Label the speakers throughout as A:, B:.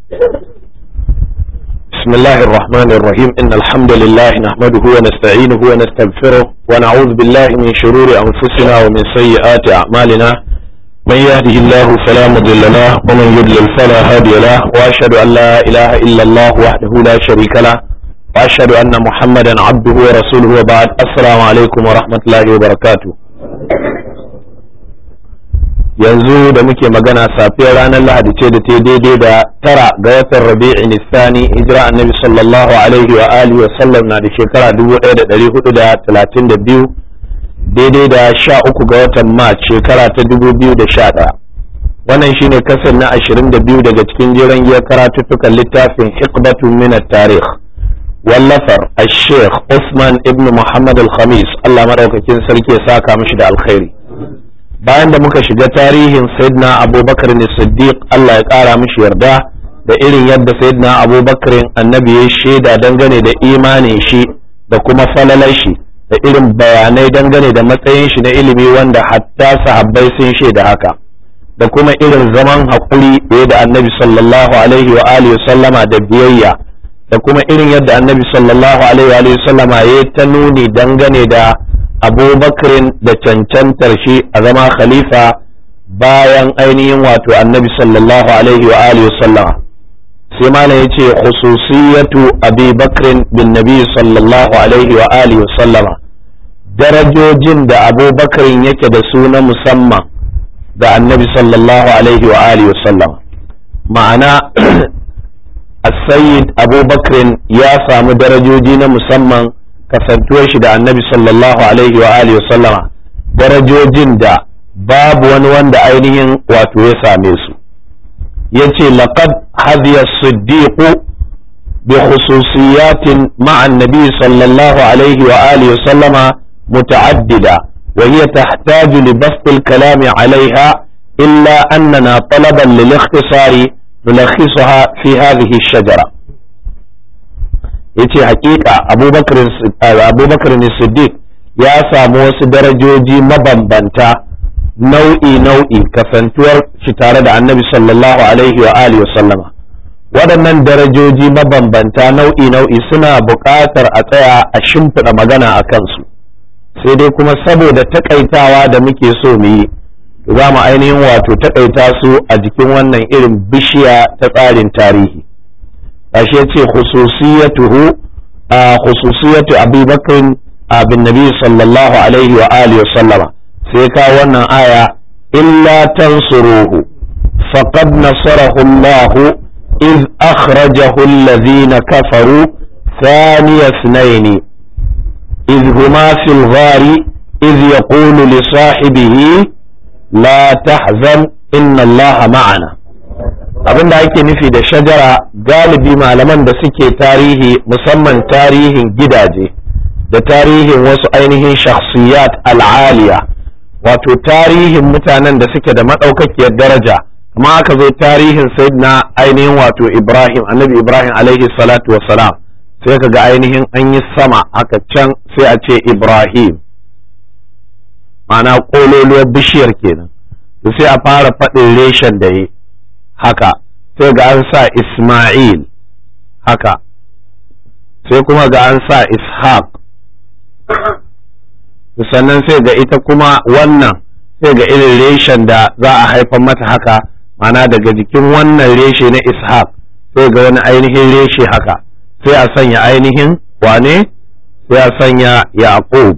A: بسم الله الرحمن الرحيم إن الحمد لله نحمده ونستعينه ونستغفره ونعوذ بالله من شرور أنفسنا ومن سيئات أعمالنا من يهده الله فلا مضل له ومن يضلل فلا هادي له وأشهد أن لا إله إلا الله وحده لا شريك له وأشهد أن محمدا عبده ورسوله وبعد السلام عليكم ورحمة الله وبركاته. yanzu da muke magana safiyar ranar Lahadi ce da ta daidai da 9 ga watan Rabi'in Thani hijira annabi sallallahu alaihi wa alihi wa sallam na da shekara 1432 daidai da 13 ga watan Mac shekara ta 2011. wannan shine kasar na 22 daga cikin jiran giyar karatuttukan littafin Hiqbatun min at-Tarikh wallafar al-Sheikh Usman ibn Muhammad al-Khamis Allah madaukakin sarki ya saka mishi da alkhairi. bayan da muka shiga tarihin Sayyidina Abubakar Siddiq Allah ya ƙara mishi yarda da irin yadda Sayyidina Abubakar annabi ya shaida dangane da imanin shi da kuma falalar shi da irin bayanai dangane da matsayin shi na ilimi wanda hatta sahabbai sun shaida haka da kuma irin zaman haƙuri da annabi sallallahu alaihi wa alihi sallama da biyayya da kuma irin yadda annabi sallallahu alaihi wa alihi sallama ya ta nuni dangane da abubakarin da cancantar shi a zama khalifa bayan ainihin wato annabi sallallahu alaihi wa alihi sallama sai malam yace khususiyatu abi bakrin bin nabi sallallahu alaihi wa alihi sallama darajojin da abubakarin yake da su na musamman da annabi sallallahu alaihi wa alihi sallama ma'ana as-sayyid abubakarin ya samu darajoji na musamman kasantuwar shi da annabi sallallahu alaihi wa alihi sallama darajojin da babu wani wanda ainihin wato ya same su yace laqad hadiya as-siddiq bi khususiyatin ma'a an-nabi sallallahu alaihi wa alihi sallama muta'addida wa hiya tahtaju li bast al-kalam 'alayha illa annana talaban lil-ikhtisari nulakhisaha fi hadhihi ash-shajara. yace hakika abubakar Siddiq ya samu wasu darajoji mabambanta nau'i kasantuwar shi tare da annabi sallallahu alaihi wa alihi wa sallama. waɗannan darajoji mabambanta nau'i suna buƙatar a tsaya a shimfiɗa magana a kansu sai dai kuma saboda takaitawa da muke so mu yi za mu ainihin wato takaita su a jikin wannan irin bishiya ta tsarin tarihi. ashe yace khususiyatu Abi Bakr bin Nabi sallallahu alaihi wa alihi wa sallama sai ka wannan aya illa tansuruhu faqad nasarahu Allah iz akhrajahu alladhina kafaru thaniya ithnain iz huma fil ghari iz yaqulu li sahibihi la tahzan inna Allah ma'ana. abin da ake nufi da shajara galibi malaman da suke tarihi musamman tarihin gidaje da tarihin wasu ainihin shakhsiyat al'aliya wato tarihin mutanen da suke da maɗaukakiyar daraja amma aka zo tarihin sayyidina ainihin wato Ibrahim annabi Ibrahim alaihi salatu wassalam sai ka ga ainihin an yi sama haka can sai a ce Ibrahim ma'ana ƙololuwar bishiyar kenan sai a fara faɗin reshen da yi haka sai ga an sa Ismail haka sai kuma ga an sa Ishaq sannan sai ga ita kuma wannan sai ga irin reshen da za a haifar mata haka mana daga jikin wannan reshe na Ishaq sai ga wani ainihin reshe haka sai a sanya ainihin wane sai a sanya Yaqub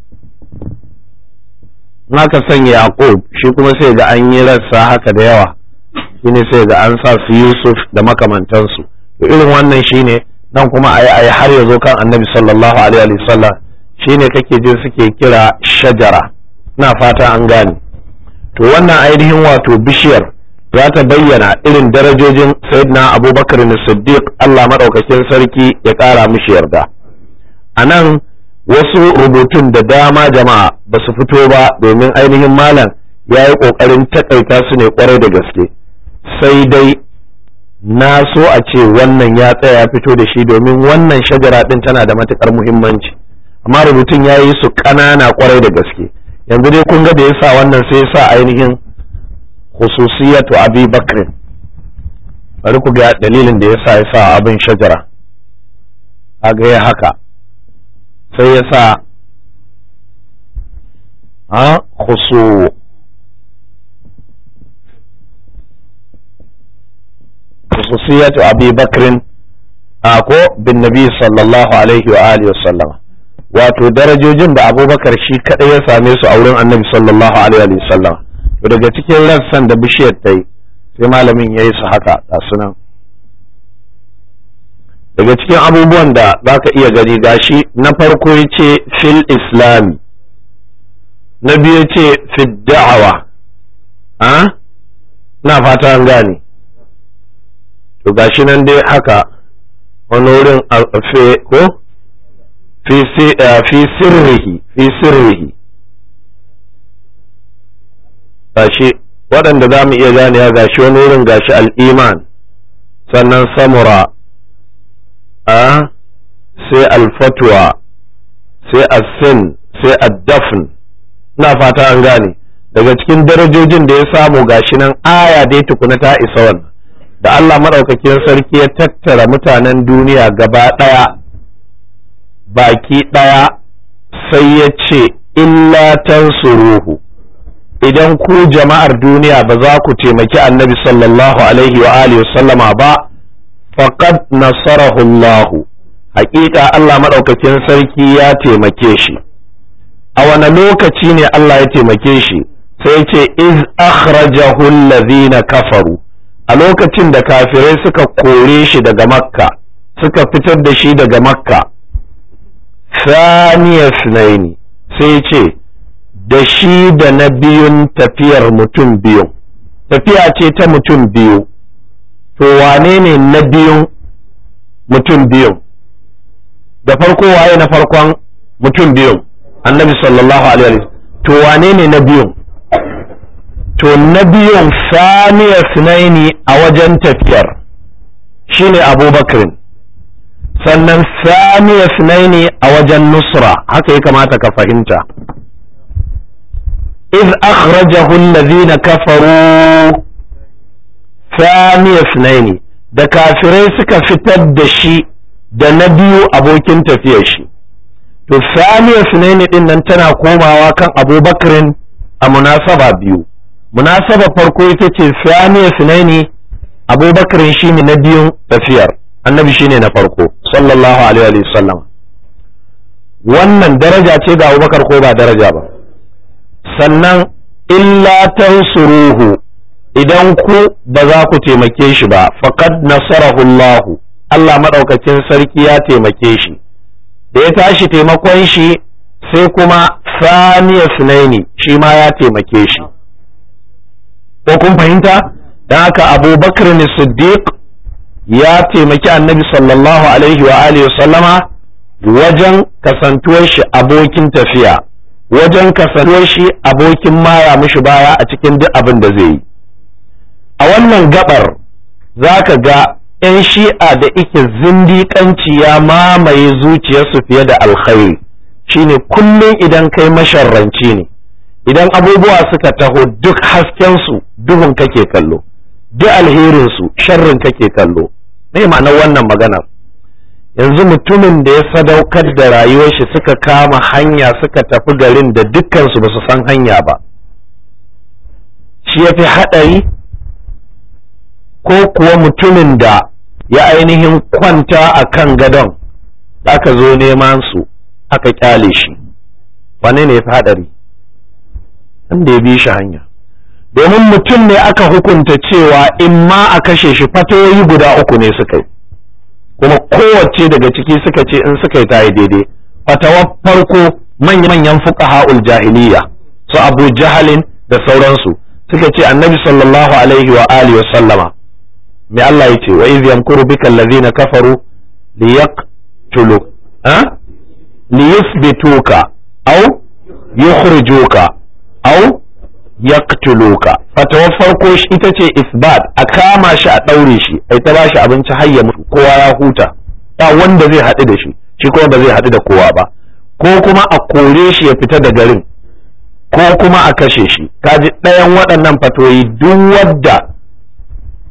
A: naka sanya Yaqub shi kuma sai ga an yi rassa haka da yawa shine sai ga an sa su Yusuf da makamantansu to irin wannan shine dan kuma ayi har ya zo kan annabi sallallahu alaihi wasallam shine kake jin suke kira shajara. ina fata an gane to wannan ainihin wato bishiyar za ta bayyana irin darajojin sayyidina Abubakar Siddiq Allah madaukakin sarki ya kara mishi yarda. anan wasu rubutun da dama jama'a ba su fito ba domin ainihin malam ya yi kokarin takaita su ne kwarai da gaske sai dai na so a ce wannan ya tsaya ya fito da shi domin wannan shajara din tana da matukar muhimmanci amma rubutun ya yi su ƙanana kwarai da gaske. yanzu dai kun ga da yasa wannan sai yasa ainihin khususiyatu Abi Bakr bari ku ga dalilin da ya sa abin shajara, kaga ya haka sai ya sa khususiyatu Abi Bakrin ko bin Nabi sallallahu alaihi wa alihi wasallam, wato darajojin da Abubakar shi kadai ya same su a wurin Annabi sallallahu alaihi wa sallam. To daga cikin rassan da bishiyar ta yi sai malamin ya yi su haka ga sunan. Daga cikin abubuwan da za ka iya gani gashi, na farko ya ce fil islami, na biyu ya ce fil da'awa, na fata an gane. To gashi nan dai haka wani wurin ko fi sirrihi gashi waɗanda za mu iya gane ya gashi wani wurin gashi al'iman, sannan samura, sai alfatwa, sai asin, sai addafn. ina fata an gane. Daga cikin darajojin da ya samu gashi nan aya dai tukuna ta isa wannan, da Allah maɗaukakin sarki ya tattara mutanen duniya gaba ɗaya baki ɗaya sai ya ce illa tansuruhu, idan ku jama'ar duniya ba za ku taimaki annabi sallallahu alaihi wa alihi sallama ba, faqad nasarahu Allah, haƙiƙa Allah maɗaukakin sarki ya taimake shi. A wane lokaci ne Allah ya taimake shi? Sai ce iz akhrajahu allazina kafaru, a lokacin da kafirai suka kore shi daga makka, suka fitar da shi daga makka. Thaniya sunaini, sai ce da shi da na biyun tafiyar mutum biyu, tafiya ce ta mutum biyu. To wane ne na biyun mutum biyu? Da farko waye na farkon mutum biyun? Annabi sallallahu alaihi wasallam. To wane ne na biyun? To na biyun saniya sunaini a wajen tafiyar shine Abubakar, sannan saniya sunaini a wajen nusra. Haka ya kamata ka fahimta. iz akhrajahu allazina kafaru saniya sunaini, da kafirai suka fitar da shi da na biyu abokin tafiyar shi. To saniya sunaini din nan tana komawa kan Abubakar a munasaba biyu. Munasaba farko ita ce saniya sunaini, Abubakar shine na biyun tafiyar, annabi shine na farko sallallahu alaihi wa sallam. Wannan daraja ce ga Abubakar ko ba daraja ba? Sannan illa tansuruhu, idan ku ba za ku taimake shi ba, faqad nasarahu Allah, Allah madaukakin sarki ya taimake shi. Da ya tashi taimakon shi sai kuma saniya sunaini shi ma ya taimake shi. Ko kun fahimta? Dan haka Abubakar ne Siddiq ya taimaki annabi sallallahu alaihi wa alihi sallama wajen kasantuwar shi abokin tafiya, wajen kasantuwar shi abokin mara mishi baya a cikin duk abin da zai yi. A wannan gabar zaka ga 'yan shi'a da ike zindiƙanci ya mamaye zuciyarsu fiye da alkhairi, shine kullum idan kai masharranci ne, idan abubuwa suka taho duk haskensu duhun kake kallo, duk alherinsu sharrin kake kallo. Me ma'anar wannan maganar? Yanzu mutumin da ya sadaukar da rayuwar shi suka kama hanya suka tafi garin da dukkansu ba su san hanya ba, shi ya fi haɗari ko kuwa mutumin da ya ainihin kwanta a kan gadon da aka zo neman su aka kyale shi? wane ne ya fi haɗari? wanda ya bi shi hanya. Domin mutum ne aka hukunta cewa in ma a kashe shi, fatoyi guda uku ne suka yi, kuma kowace daga ciki suka ce in suka yi ta yi daidai. Fatawar farko manya-manyan fuqaha'ul jahiliya su Abu Jahalin da sauransu suka ce annabi sallallahu alaihi wa alihi wa sallama, me Allah yace, wa iz yamkuru bika allazina kafaru liyaqtulu liyuthbituka aw yukhrijuka aw yaqtuluka. Fatawar farko ita ce isbat, a kama shi a daure shi ai ta bashi abinci har ya mutu, kowa ya huta, ba wanda zai haɗu da shi, shi kuma ba zai haɗu da kowa ba, ko kuma a kore shi ya fita da garin, ko kuma a kashe shi. Kaji ɗayan waɗannan fatoyi, duk wadda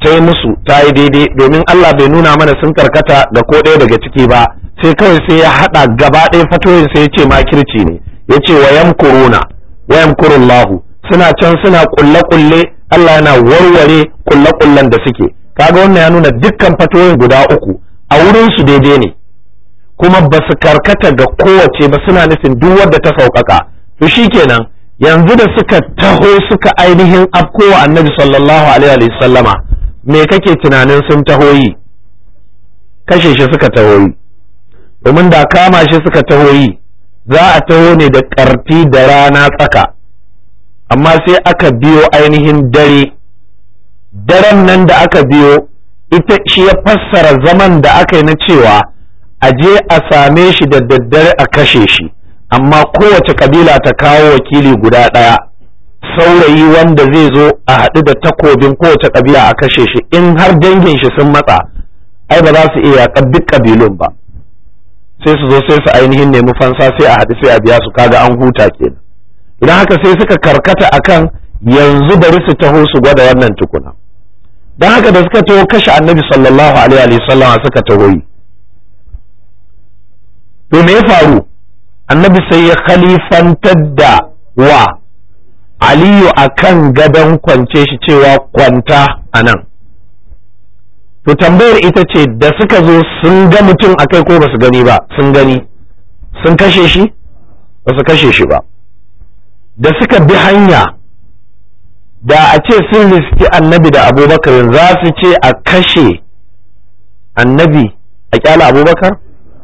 A: ta yi musu ta yi daidai, domin Allah bai nuna mana sun karkata ga ko ɗaya daga ciki ba, sai kawai sai ya haɗa gaba ɗaya fatoyin sai ya ce makirci ne, ya ce wa yamkuruna wa yamkurullahu, suna can suna kulle-kulle, Allah yana warware kulle-kullen da suke. Kaga wannan ya nuna dukkan fatoyin guda uku a wurin su daidai ne, kuma ba su karkata ga kowace ba, suna nufin duk wadda ta sauƙaƙa. To shikenan yanzu da suka taho suka ainihin afkowa annabi sallallahu alaihi wa sallama, me kake tunanin sun taho yi? Kashe shi suka taho yi, domin da kama shi suka taho yi za a taho ne da ƙarfi da rana tsaka, amma sai aka biyo ainihin daren nan da aka biyo ita shi ya fassara zaman da aka yi na cewa a je a same shi da daddare a kashe shi, amma kowace kabila ta kawo wakili guda ɗaya, saurayi wanda zai zo a haɗu da takobin kowace kabila a kashe shi. In har dangin shi sun matsa, ai ba za su iya yaƙar duk kabilun ba, sai su zo sai su ainihin nemi fansa, sai a haɗu sai a biya su, kaga an huta kenan. Idan haka sai suka karkata akan yanzu bari su taho su gwada wannan tukuna. Don haka da suka taho kashe annabi sallallahu alaihi wa sallam suka taho yi, to me ya faru? Annabi sai ya khalifantar da wa Aliyu akan gadon kwance shi cewa kwanta anan. To tambayar ita ce, da suka zo sun ga mutum akai ko ba su gani ba? Sun gani. Sun kashe shi? Ba su kashe shi ba. Da suka bi hanya, da a ce sun riski annabi da Abubakar, za su ce a kashe annabi a kyala Abubakar?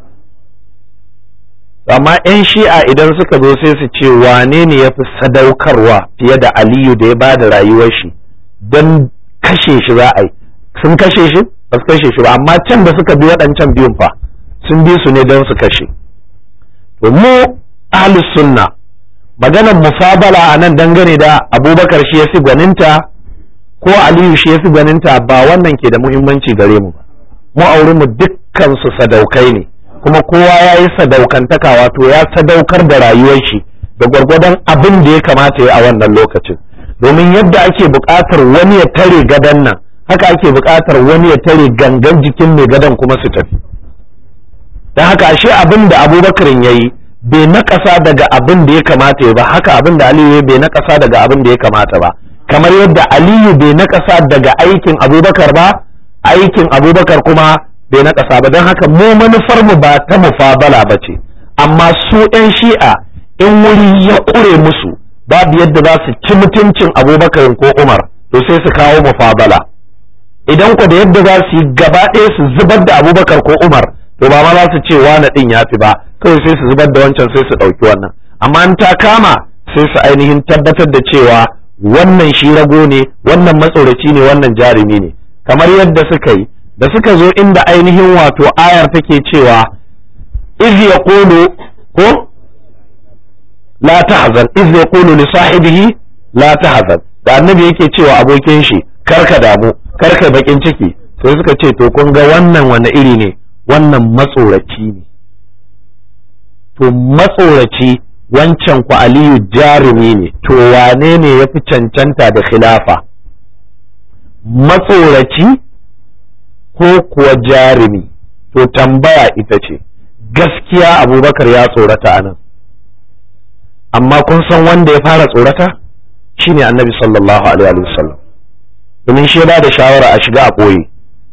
A: Amma 'yan shi'a idan suka zo sai su ce wane ne ya fi sadaukarwa fiye da Aliyu da ya ba da rayuwar shi don kashe shi za a yi. Sun kashe shi? Ba su kashe shi ba, amma can da suka bi waɗancan biyun fa sun bi su ne don su kashe. To mu ahlus sunna maganar mufabala a nan dangane da Abubakar shi ya fi gwaninta ko Aliyu shi ya fi gwaninta ba wannan ke da muhimmanci gare mu ba. Mu auri mu dukkan su sadaukai ne, kuma kowa ya yi sadaukantaka, wato ya sadaukar da rayuwar shi da gwargwadon abin da ya kamata ya a wannan lokacin. Domin yadda ake buƙatar wani ya tare gadon nan, haka ake buƙatar wani ya tare gangan jikin mai gadon kuma su tafi. Don haka ashe abin da Abubakar ya yi bai naƙasa daga abin da ya kamata ya ba, haka abin da Aliyu bai naƙasa daga abin da ya kamata ba. Kamar yadda Aliyu bai naƙasa daga aikin Abubakar ba, aikin Abubakar kuma bai na ƙasa ba. Don haka mu manufar mu ba ta mufabala ba ce, amma su 'yan shi'a in wuri ya ƙure musu babu yadda za su ci mutuncin Abubakar ko Umar, to sai su kawo mufabala. Idan ku da yadda za su yi gaba ɗaya su zubar da Abubakar ko Umar, to ba ma za su ce wani ɗin ya fi ba, kawai sai su zubar da wancan sai su ɗauki wannan. Amma in ta kama sai su ainihin tabbatar da cewa wannan shi rago ne, wannan matsoraci ne, wannan jarumi ne, kamar yadda suka yi da suka zo inda ainihin wato ayar take cewa iz yaqulu ko la tahzan, iz yaqulu li sahibihi la tahzan, da annabi yake cewa abokin shi karka damu, karka bakin ciki, sai suka ce to kun ga wannan wani iri ne? Wannan matsoraci ne. To matsoraci wancan ku Aliyu jarumi ne, to wane ne ya fi cancanta da khilafa? Matsoraci ko kuwa jarumi? To tambaya ita ce, gaskiya Abubakar ya tsorata anan, amma kun san wanda ya fara tsorata shine annabi sallallahu alaihi wasallam, domin shi ba da shawara a shiga a ɓoye.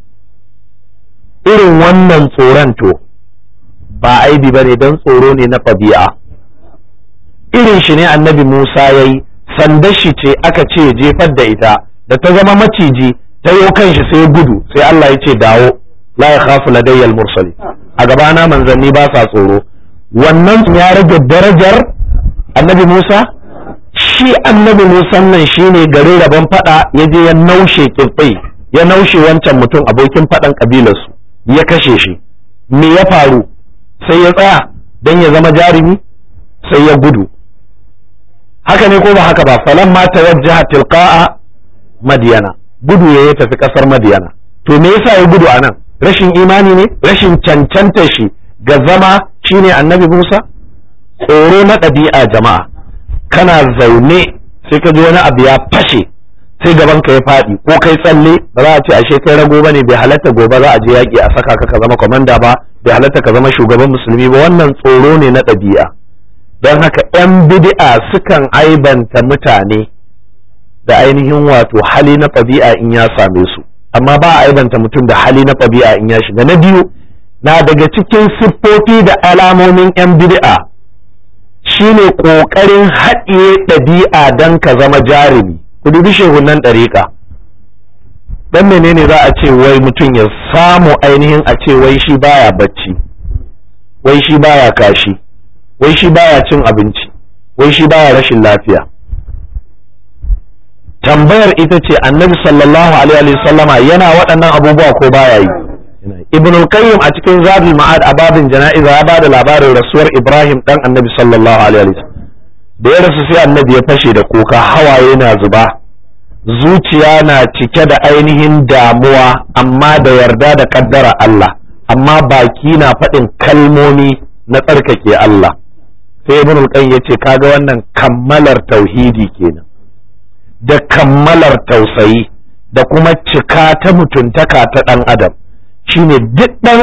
A: Irin wannan tsoron to ba aibi bane, don tsoro ne na ɗabi'a. Irin shi ne annabi Musa ya yi, sandar shi ce aka ce jefar da ita, da ta zama maciji ta yo kanshi sai gudu, sai Allah ya ce dawo, la ya khafu ladayya al-mursali, a gabana manzanni ba sa tsoro. Wannan ya rage darajar annabi Musa? Shi annabi Musa nan shine gare rabon fada ya je ya naushe kirtsai, ya naushe wancan mutum abokin fadan kabilarsu, ya kashe shi. Me ya faru? Sai ya tsaya dan ya zama jarumi, sai ya gudu. Haka ne ko ba haka ba? Falamma tawajjaha tilqa'a Madiyana, gudu ya tafi kasar Madiyana. To me yasa ya gudu anan? Rashin imani ne? Rashin cancanta shi ga zama shine annabi Musa? Tsoro na ɗabi'a jama'a. Kana zaune sai ka ji wani abu ya fashe, sai gaban ka ya faɗi ko kai tsalle ba za a ce ashe kai rago bane, bai halatta gobe za a je yaƙi a saka ka zama komanda ba, bai halatta ka zama shugaban musulmi ba. wannan tsoro ne na ɗabi'a. don haka 'yan bid'a sukan aibanta mutane da ainihin wato hali na ɗabi'a in ya same su, amma ba a aibanta mutum da hali na ɗabi'a in ya shiga. na biyu, na daga cikin siffofi da alamomin 'yan bid'a shine ƙoƙarin haɗiye ɗabi'a don ka zama jarumi. ku dubi shehunan ɗariƙa, dan menene za a ce wai mutum ya samu ainihin a ce wai shi baya bacci, wai shi baya kashi, wai shi baya cin abinci, wai shi baya rashin lafiya. tambayar ita ce annabi sallallahu alaihi wasallama yana waɗannan abubuwa ko baya yi? ibn al-qayyim a cikin zadul ma'ad a babin jana'iza ya bada labarin rasuwar ibrahim dan annabi sallallahu alaihi wasallam. da ya rasu sai annabi ya fashe da kuka, hawaye na zuba, zuciya na cike da ainihin damuwa amma da yarda da kaddara Allah, amma baki na faɗin kalmomi na tsarkake Allah. sai ibn al-qayyim yace kaga wannan kammalar tauhidi kenan, da kammalar tausayi da kuma cika ta mutuntaka ta ɗan adam. shine duk ɗan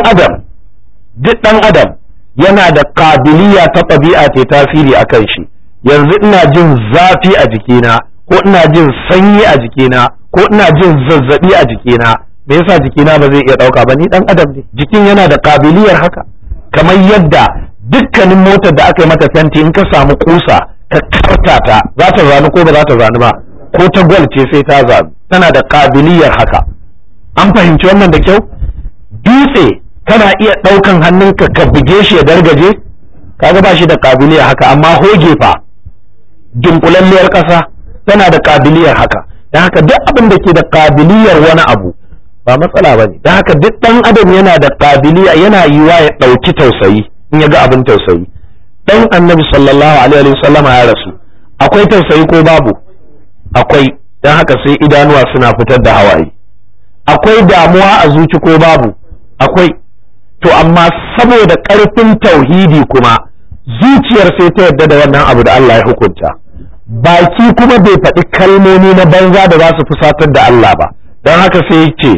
A: adam yana da ƙabiliya ta ɗabi'a ta tasiri a kan shi. yanzu ina jin zafi a jikina, ko ina jin sanyi a jikina, ko ina jin zazzabi a jikina, me yasa jikina ba zai iya ɗauka ba? ni ɗan adam ne, jikin yana da ƙabiliyar haka. kamar yadda dukkanin motar da aka yi mata fenti in ka samu kusa ka karta ta, za ta zanu ko ba za ta zanu ba? ko ta gwal ce sai ta zanu, tana da ƙabiliyar haka. an fahimci wannan da kyau? dutse kana iya ɗaukan hannunka ka buge shi ya dargaje, kaga ba shi da ƙabiliyar haka. amma hoge fa, dunkulalliyar ƙasa, tana da ƙabiliyar haka. don haka duk abin da ke da ƙabiliyar wani abu ba matsala ba ne. don haka duk ɗan adam yana da ƙabiliya, yana yiwa ya ɗauki tausayi in ya ga abin tausayi. ɗan annabi sallallahu alaihi wasallama ya rasu, akwai tausayi ko babu? akwai. don haka sai idanuwa suna fitar da hawaye. akwai damuwa a zuci ko babu? akwai. to amma saboda ƙarfin tauhidi kuma zuciyar sai ta yarda da wannan abu da Allah ya hukunta, baki kuma bai faɗi kalmomi na banza da za su fusatar da Allah ba. don haka sai ya ce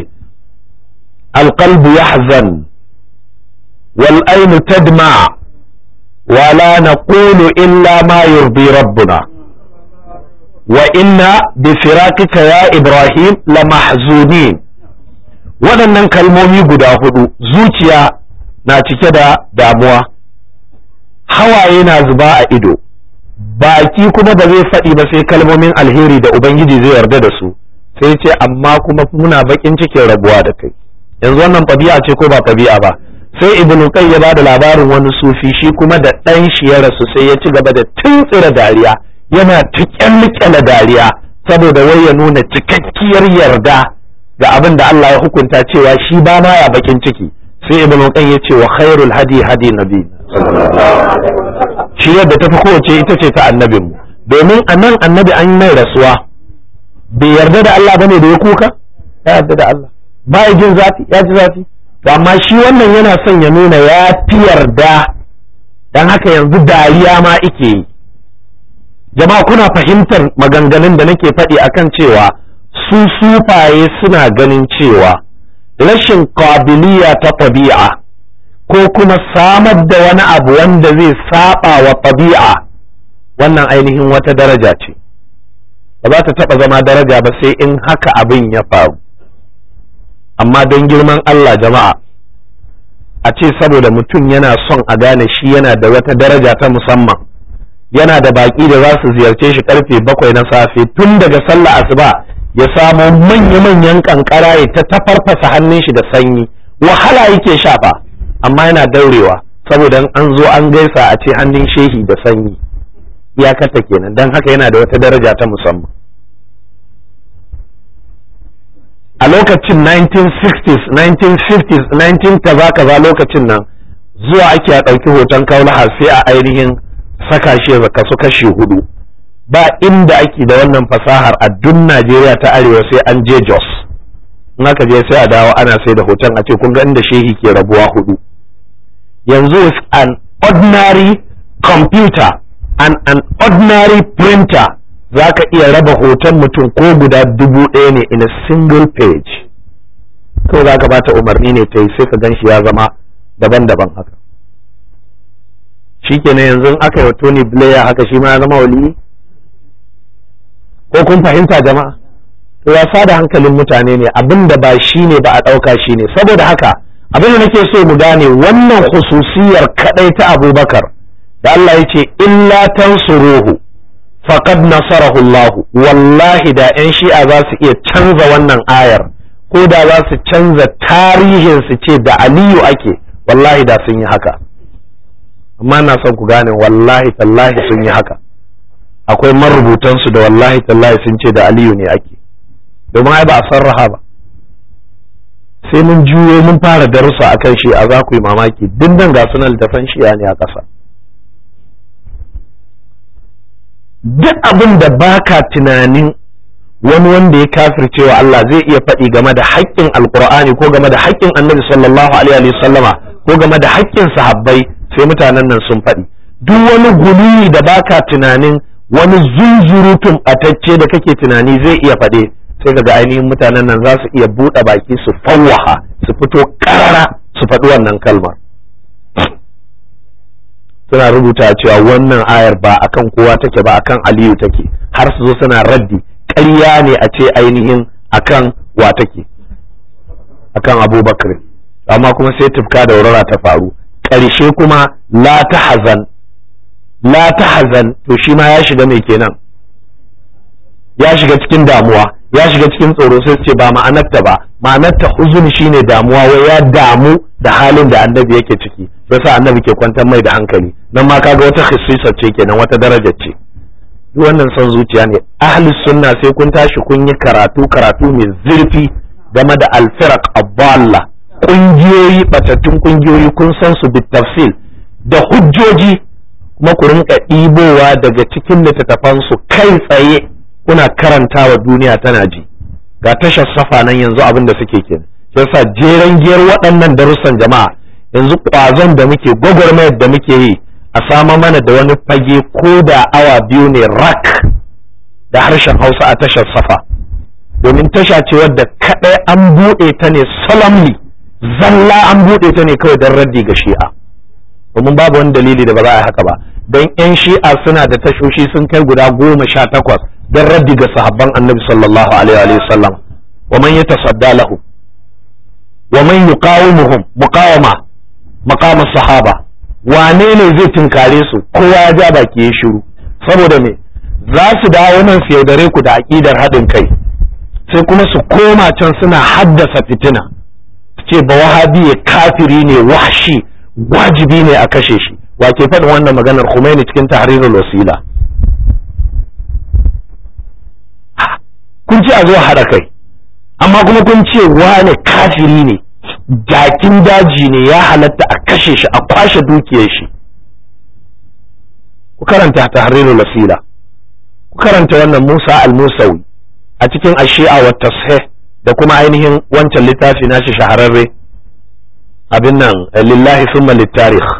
A: alqalbu yahzan wal aynu tadma wa la naqulu illa ma yurdi rabbuna wa inna bi firaqika ya ibrahim la mahzunin. waɗannan kalmomi guda hudu, zuciya na cike da damuwa, hawaye na zuba a ido, baki kuma ba zai faɗi ba sai kalmomin alheri da ubangiji zai yarda da su. sai ce amma kuma muna bakin cikin rabuwa da kai. yanzu wannan ɗabi'a ce ko ba ɗabi'a ba? sai ibnu qayyim ya bada labarin wani sufi, shi kuma da ɗan shi ya rasu sai ya ci gaba da tuntsira dariya, yana tuƙen dariya saboda wai ya nuna cikakkiyar yarda ga abin da Allah ya hukunta cewa shi ba ma ya bakin ciki. sai ibnu qayyim ya ce wa khairul hadi hadi nabi, shi yadda tafi kowace ita ce ta annabinmu, domin anan annabi an mai rasuwa bai yarda da Allah bane da ya kuka? ya yarda da Allah. ba ya jin zafi? ya ji zafi. to amma shi wannan yana son ya nuna ya fi yarda, dan haka yanzu dariya ma ike yi. jama'a kuna fahimtar maganganun da nake faɗi akan cewa su sufaye suna ganin cewa rashin qabiliya ta tabi'a ko kuma samar da wani abu wanda zai saba wa tabi'a, wannan ainihin wata daraja ce, ba za ta taɓa zama daraja ba sai in haka abin ya faru. amma don girman Allah jama'a, a ce saboda mutum yana son a gane shi yana da wata daraja ta musamman, yana da baƙi da za su ziyarce shi karfe 7 na safe, tun daga sallah asuba ya samo manya-manyan kankara ya ta tafarfasa hannun shi da sanyi, wahala yake shafa, amma yana daurewa saboda an zo an gaisa a ce hannun shehi da sanyi, iyakarta kenan. don haka yana da wata daraja ta musamman. a lokacin 1960s 1950s 19 kaza lokacin nan zuwa ake a ɗauki hoton kaulaha sai a ainihin saka shi ya kasu kashi 4. ba inda ake da wannan fasahar a duk Najeriya ta arewa sai an je Jos. in aka je sai a dawo ana sai da hoton a ce kun ga inda shehi ke rabuwa 4. yanzu with an ordinary computer and an ordinary printer za ka iya raba hoton mutum ko guda 1000 ne in a single page, kawai za ka bata umarni ne ta yi sai ka gan shi ya zama daban-daban haka. Shi kenan yanzu aka yi wa Tony Blair haka shi ma ya zama wali? Ko kun fahimta jama'a? To ya sada hankalin mutane ne, abin da ba shi ne ba a ɗauka shi ne. Saboda haka abin da nake so mu gane wannan khususiyar kaɗai ta Abubakar da Allah ya ce illa tansuruhu faqad nasarahu Allah. Wallahi da 'yan shi'a za su iya canza wannan ayar, ko da za su canza tarihin su ce da Aliyu ake, wallahi da sun yi haka. Amma na son ku gane wallahi tallahi sun yi haka. Akwai marubutansu da wallahi tallahi sun ce da Aliyu ne ake, domin ai ba a sarraha ba. Sai mun juyo mun fara darussa akan shi a za ku yi mamaki, dindan ga sunan littafan shi'a ne a ƙasa. Duk abin da baka tunanin wani wanda ya kafircewa Allah zai iya faɗi game da haƙƙin Alƙur'ani ko game da haƙƙin Annabi sallallahu alaihi wasallama ko game da haƙƙin sahabbai, sai mutanen nan sun faɗi. Duk wani guluyi da baka tunanin wani zunzurutun atacce da kake tunani zai iya faɗe, sai kaga ainihin mutanen nan za su iya buɗe baki su fawwaha, su fito ƙarara su faɗi wannan kalmar. Suna rubuta cewa wannan ayar ba akan kowa take ba, akan Aliyu take, har su zo suna raddi ƙarya ne a ce ainihin akan wa take, akan Abubakar. Amma kuma sai tufka da wurara ta faru, ƙarshe kuma la tahzan, to shi ma ya shiga mai kenan, ya shiga cikin damuwa, ya shiga cikin tsoro, sai ce ba ma'anarta ba, ma'anarta huzun shine damuwa, wai ya damu da halin da annabi yake ciki, yasa annabi ke kwantar mai da hankali. Nan ma kaga wata khisisa ce kenan, wata daraja ce. Duk wannan son zuciya ne. Ahli sunna sai kun tashi kun yi karatu mai zurfi game da al-firaq ad-dalla, kungiyoyi, batattun kungiyoyi, kun san su bi tafsil da hujjoji, kuma ku rinka ɗibowa daga cikin littattafan su kai tsaye kuna karantawa duniya tana ji. Ga tashar Safa nan yanzu abin da suke kenan. Yasa jeren giyar waɗannan darussan jama'a, yanzu ƙwazon da muke, gwagwarmayar da muke yi a sama mana da wani fage ko da awa 2 ne rak da harshen Hausa a tashar Safa, domin tasha ce wadda kaɗai an buɗe ta ne solemnly, zalla an buɗe ta ne kawai don raddi ga shi'a, domin babu wani dalili da ba za a haka ba, don 'yan shi'a suna da tashoshi sun kai guda 18 don raddi ga sahabban annabi sallallahu alaihi wa sallam. wa man yatasadda lahu wa man yuqawimuhum muqawama maqam as-sahaba, wane ne zai tinkare su? Kowa ya ja baki ya shiru. Saboda me? Za su dawo nan su yaudare ku da aqidar haɗin kai, sai kuma su koma can suna haddasa fitina, su ce ba wahabi ya kafiri ne, wahshi, wajibi ne a kashe shi. Wa ke faɗin wannan maganar? Khomeini cikin tahrirul wasila. Kun ce a zo haɗa kai, amma kuma kun ce wane kafiri ne, jakin daji ne, ya halatta a kashe shi, a kwashe dukiyar shi. Ku karanta tahrirul wasila, ku karanta wannan Musa al-Musawi a cikin Ash-Shi'a wa Tashih, da kuma ainihin wancan littafi nashi shahararre abin nan lillahi thumma lit-tarikh.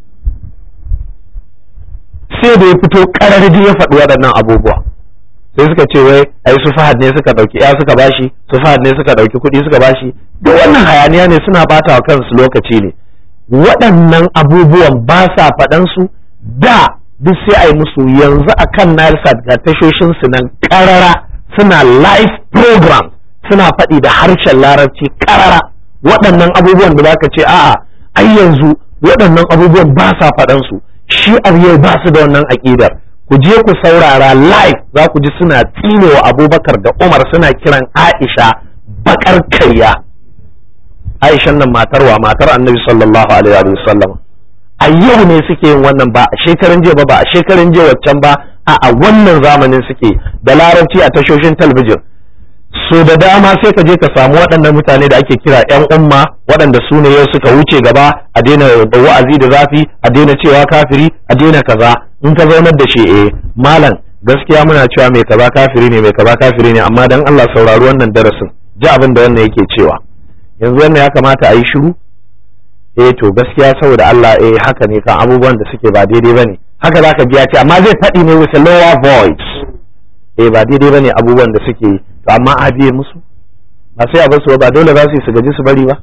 A: Sai da ya fito ƙararraji ya faɗi waɗannan abubuwa, sai suka ce wai ai su Fahad ne suka ɗauki ya suka bashi, su Fahad ne suka ɗauki kuɗi suka bashi. Duk wannan hayaniya ne, suna bata wa kansu lokaci ne. Waɗannan abubuwan ba sa faɗan su da, duk sai a yi musu yanzu akan Nilesat ga tashoshin su nan ƙarara, suna live program, suna faɗi da harshen larabci ƙarara waɗannan abubuwan da zaka ce a'a ai yanzu waɗannan abubuwan ba sa faɗan su. Shi yau ba su da wannan aƙidar. Ku je ku saurara live, za ku ji suna tsinewa Abubakar da Umar, suna kiran Aisha bakar kayya. Aishan nan matar Annabi sallallahu alaihi wa sallam. A yau ne suke yin wannan, ba a shekaran jiya ba a shekaran jiya waccan ba, a wannan zamanin suke da larabci a tashoshin talabijin. So da dama sai ka je ka samu waɗannan mutane da ake kira 'yan umma, waɗanda su ne yau suka wuce gaba, a daina wa'azi da zafi, a daina cewa kafiri, a daina kaza. In ka zaunar da shi, malam gaskiya muna cewa mai kaza kafiri ne, mai kaza kafiri ne, amma dan Allah saurari wannan darasin, ji abin da wannan yake cewa. Yanzu wannan ya kamata a yi shiru? To gaskiya saboda Allah, haka ne kan abubuwan da suke ba daidai bane, haka zaka biya ce, amma zai faɗi ne with a lower voice. ba daidai bane abubuwan da suke yi to amma a biye musu ba sai a bar su ba dole za su yi su gaji su bari ba.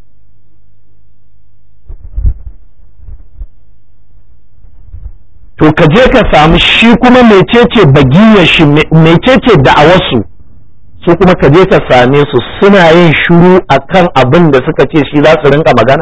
A: To ka je ka samu shi kuma mecece bagiyar shi mecece da'awarsu su kuma ka je ka same su suna yin shiru akan abin da suka ce shi za su rinka magana.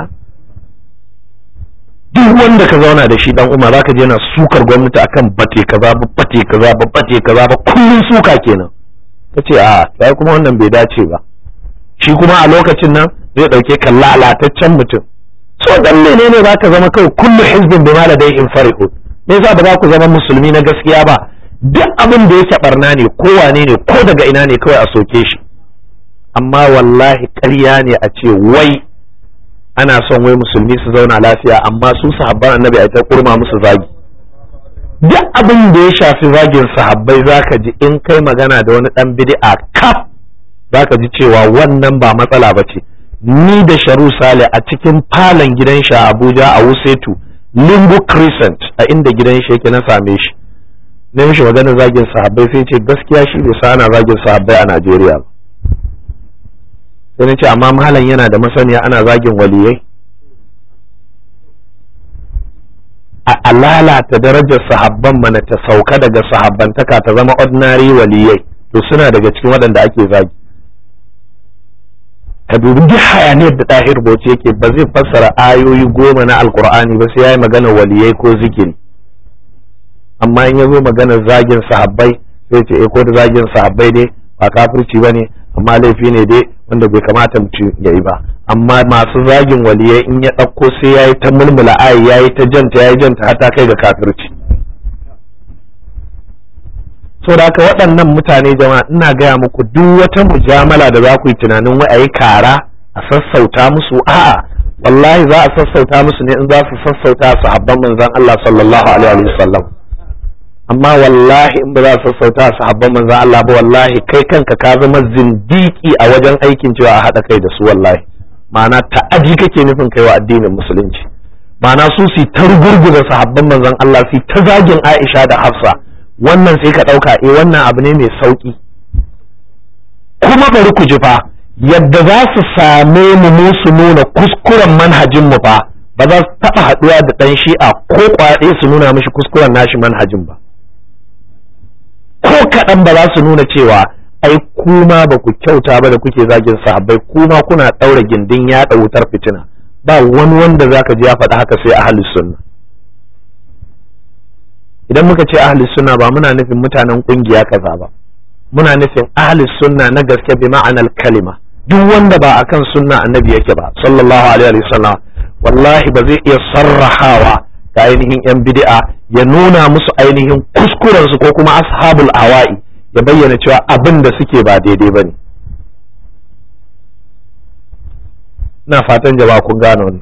A: Duk wanda ka zauna da shi dan Umar zaka je na sukar gwamnati akan bate kaza ba kullun suka kenan. Kace sai kuma wannan bai dace ba. Shi kuma a lokacin nan zai dauke ka lalataccen mutum. So dan menene zaka zama kai kullu hizbin bima ladayhim farihun. Me yasa ba za ku zama musulmi na gaskiya ba? Duk abin da yake barna ne ko wane ne ko daga ina ne kawai a soke shi. Amma wallahi ƙarya ne a ce wai ana son wai musulmi su zauna lafiya amma su sahabban annabi a ta kurma musu zagi. Duk abin da ya shafi zagin sahabbai zaka ji in kai magana da wani dan bid'a kaf zaka ji cewa wannan ba matsala bace. Ni da Sharu Sale a cikin falon gidan shi a Abuja a Wusetu Limbu Crescent a inda gidan shi yake na same shi. Ne mishi magana zagin sahabbai sai ce gaskiya shi bai sa ana zagin sahabbai a Najeriya ba. Sai na ce amma malam yana da masaniya ana zagin waliyai. A lalata darajar sahabban mana ta sauka daga sahabbantaka ta zama ordinary waliyai to suna daga cikin waɗanda ake zagi. Ka dubi duk hayaniyar da Tahir Bauchi yake ba zai fassara ayoyi 10 na Alkur'ani ba sai yayi magana waliyai ko zikiri. Amma in yazo magana zagin sahabbai sai ce ko da zagin sahabbai dai ba kafirci bane amma laifi ne dai wanda bai kamata mutum ya yi ba. Amma masu zagin waliyai in ya ɗauko sai yayi ta mulmula ayi yayi ta janta har ta kai ga kafirci. So da haka waɗannan mutane jama'a ina gaya muku duk wata mujamala da za ku yi tunanin wai a yi kara a sassauta musu a'a wallahi za a sassauta musu ne in za su sassauta sahabban manzon Allah sallallahu alaihi wasallam. Amma wallahi in ba za su sassauta sahabban manzon Allah ba wallahi kai kanka ka zama zindiki a wajen aikin cewa a haɗa kai da su wallahi. Ma'ana ta'aji kake nufin kai wa addinin musulunci. Ma'ana su ta rugurguza sahabban manzon Allah su ta zagin Aisha da Hafsa. Wannan sai ka ɗauka wannan abu ne mai sauƙi. Kuma bari ku ji fa yadda za su same mu su nuna kuskuren manhajin mu fa ba za su taɓa haɗuwa da ɗan shi'a ko kwaɗe su nuna mishi kuskuren nashi manhajin ba. Ko kaɗan ba za su nuna cewa ai kuma ba ku kyauta ba da kuke zagin sahabbai kuma kuna ɗaura gindin yaɗa wutar fitina. Ba wani wanda zaka ji ya faɗi haka sai ahlus sunna. Idan muka ce ahlus sunna ba muna nufin mutanen kungiya kaza ba, muna nufin ahlus sunna na gaske bi ma'anar kalima. Duk wanda ba akan sunna annabi yake ba sallallahu alaihi wasallam wallahi ba zai iya sarrahawa ga ainihin yan bid'a ya nuna musu ainihin kuskuren su ko kuma ashabul hawa'i ya bayyana cewa abin da suke ba daidai bane. Ina fatan jama'a kun gane wannan.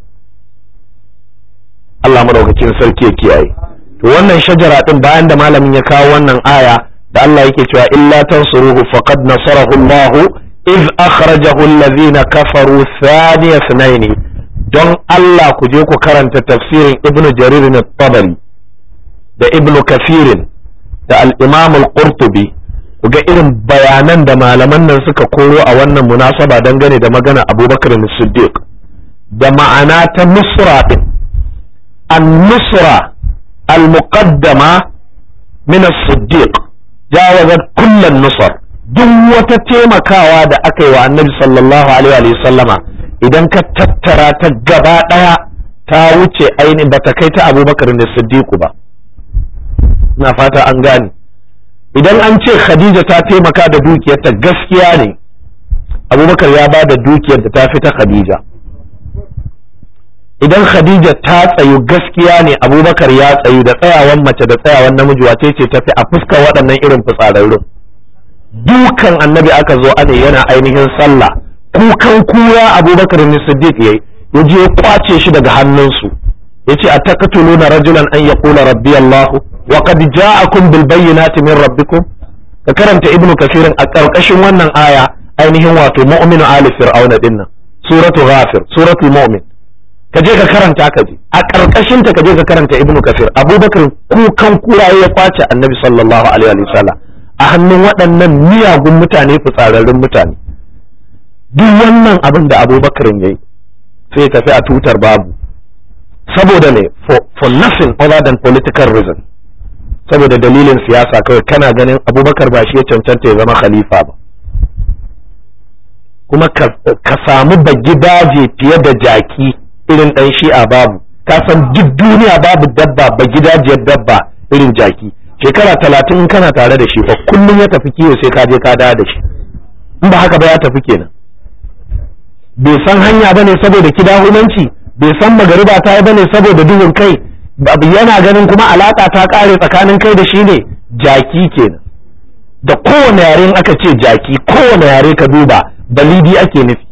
A: Allah madaukakin sarki ya kiyaye. To wannan shajara din bayan da malamin ya kawo wannan aya da Allah yake cewa illa tansuruhu faqad nasarahu Allah iz akhrajahu alladhina kafaru thaniya thnaini. Don Allah ku je ku karanta tafsirin Ibn Jarir al-Tabari da Ibn Kathir da al-Imam al-Qurtubi ku ga irin bayanan da malaman nan suka koro a wannan munasaba dangane da magana Abubakar as-Siddiq da ma'ana ta nusra din an-nusra المقدمة من الصديق جاوزت كل النصر duk wata taimakawa da aka yi wa annabi sallallahu alaihi wa sallama idan ka tattara ta gaba daya ta wuce ainihin bata kai ta abubakar da siddiqu ba. Na fata an gane idan an ce khadija ta taimaka da dukiyarta gaskiya ne abubakar ya ba da dukiyar da ta fi ta khadija. Idan khadija ta tsayu gaskiya ne abubakar ya tsayu da tsayawan mace da tsayawan namiji wace ce tafi a fuskar waɗannan irin fitsararrun. Dukan annabi aka zo ane yana ainihin sallah kukan kura abubakar ne siddiq yayi ya je ya kwace shi daga hannunsu yace ataqtuluna rajulan an yaqula rabbi Allah wa qad ja'akum bil bayyinati min rabbikum. Ka karanta ibnu kafirin a karkashin wannan aya ainihin wato mu'minu ali fir'auna dinnan suratu ghafir suratul mu'min ka je ka karanta ka je a karkashin ta ka je ka karanta ibnu kafir abubakar kukan kuraye ya kwace annabi sallallahu alaihi wa sallam a hannun waɗannan miyagun mutane fitsararrun mutane. Duk wannan abin da Abubakar ya yi sai ya tafi a tutar babu, saboda ne for nothing other than political reason, saboda dalilin siyasa kawai. Kana ganin Abubakar ba shi ya cancanta ya zama khalifa ba, kuma ka samu bagidaje fiye da jaki irin ɗan shi'a babu. Ka san duk duniya babu dabba bagidajiyar dabba irin jaki. Shekara 30 in kana tare da shi fa kullum ya tafi kiwo sai ka je ka dawo da shi, in ba haka ba ya tafi kenan. Bai san hanya bane saboda kidahumanci, bai san magariba ta yi bane saboda duhun kai, yana ganin kuma alaka ta kare tsakanin kai da shi ne. Jaki kenan. Da kowane yare in aka ce jaki, kowane yare ka duba balidi ake nufi,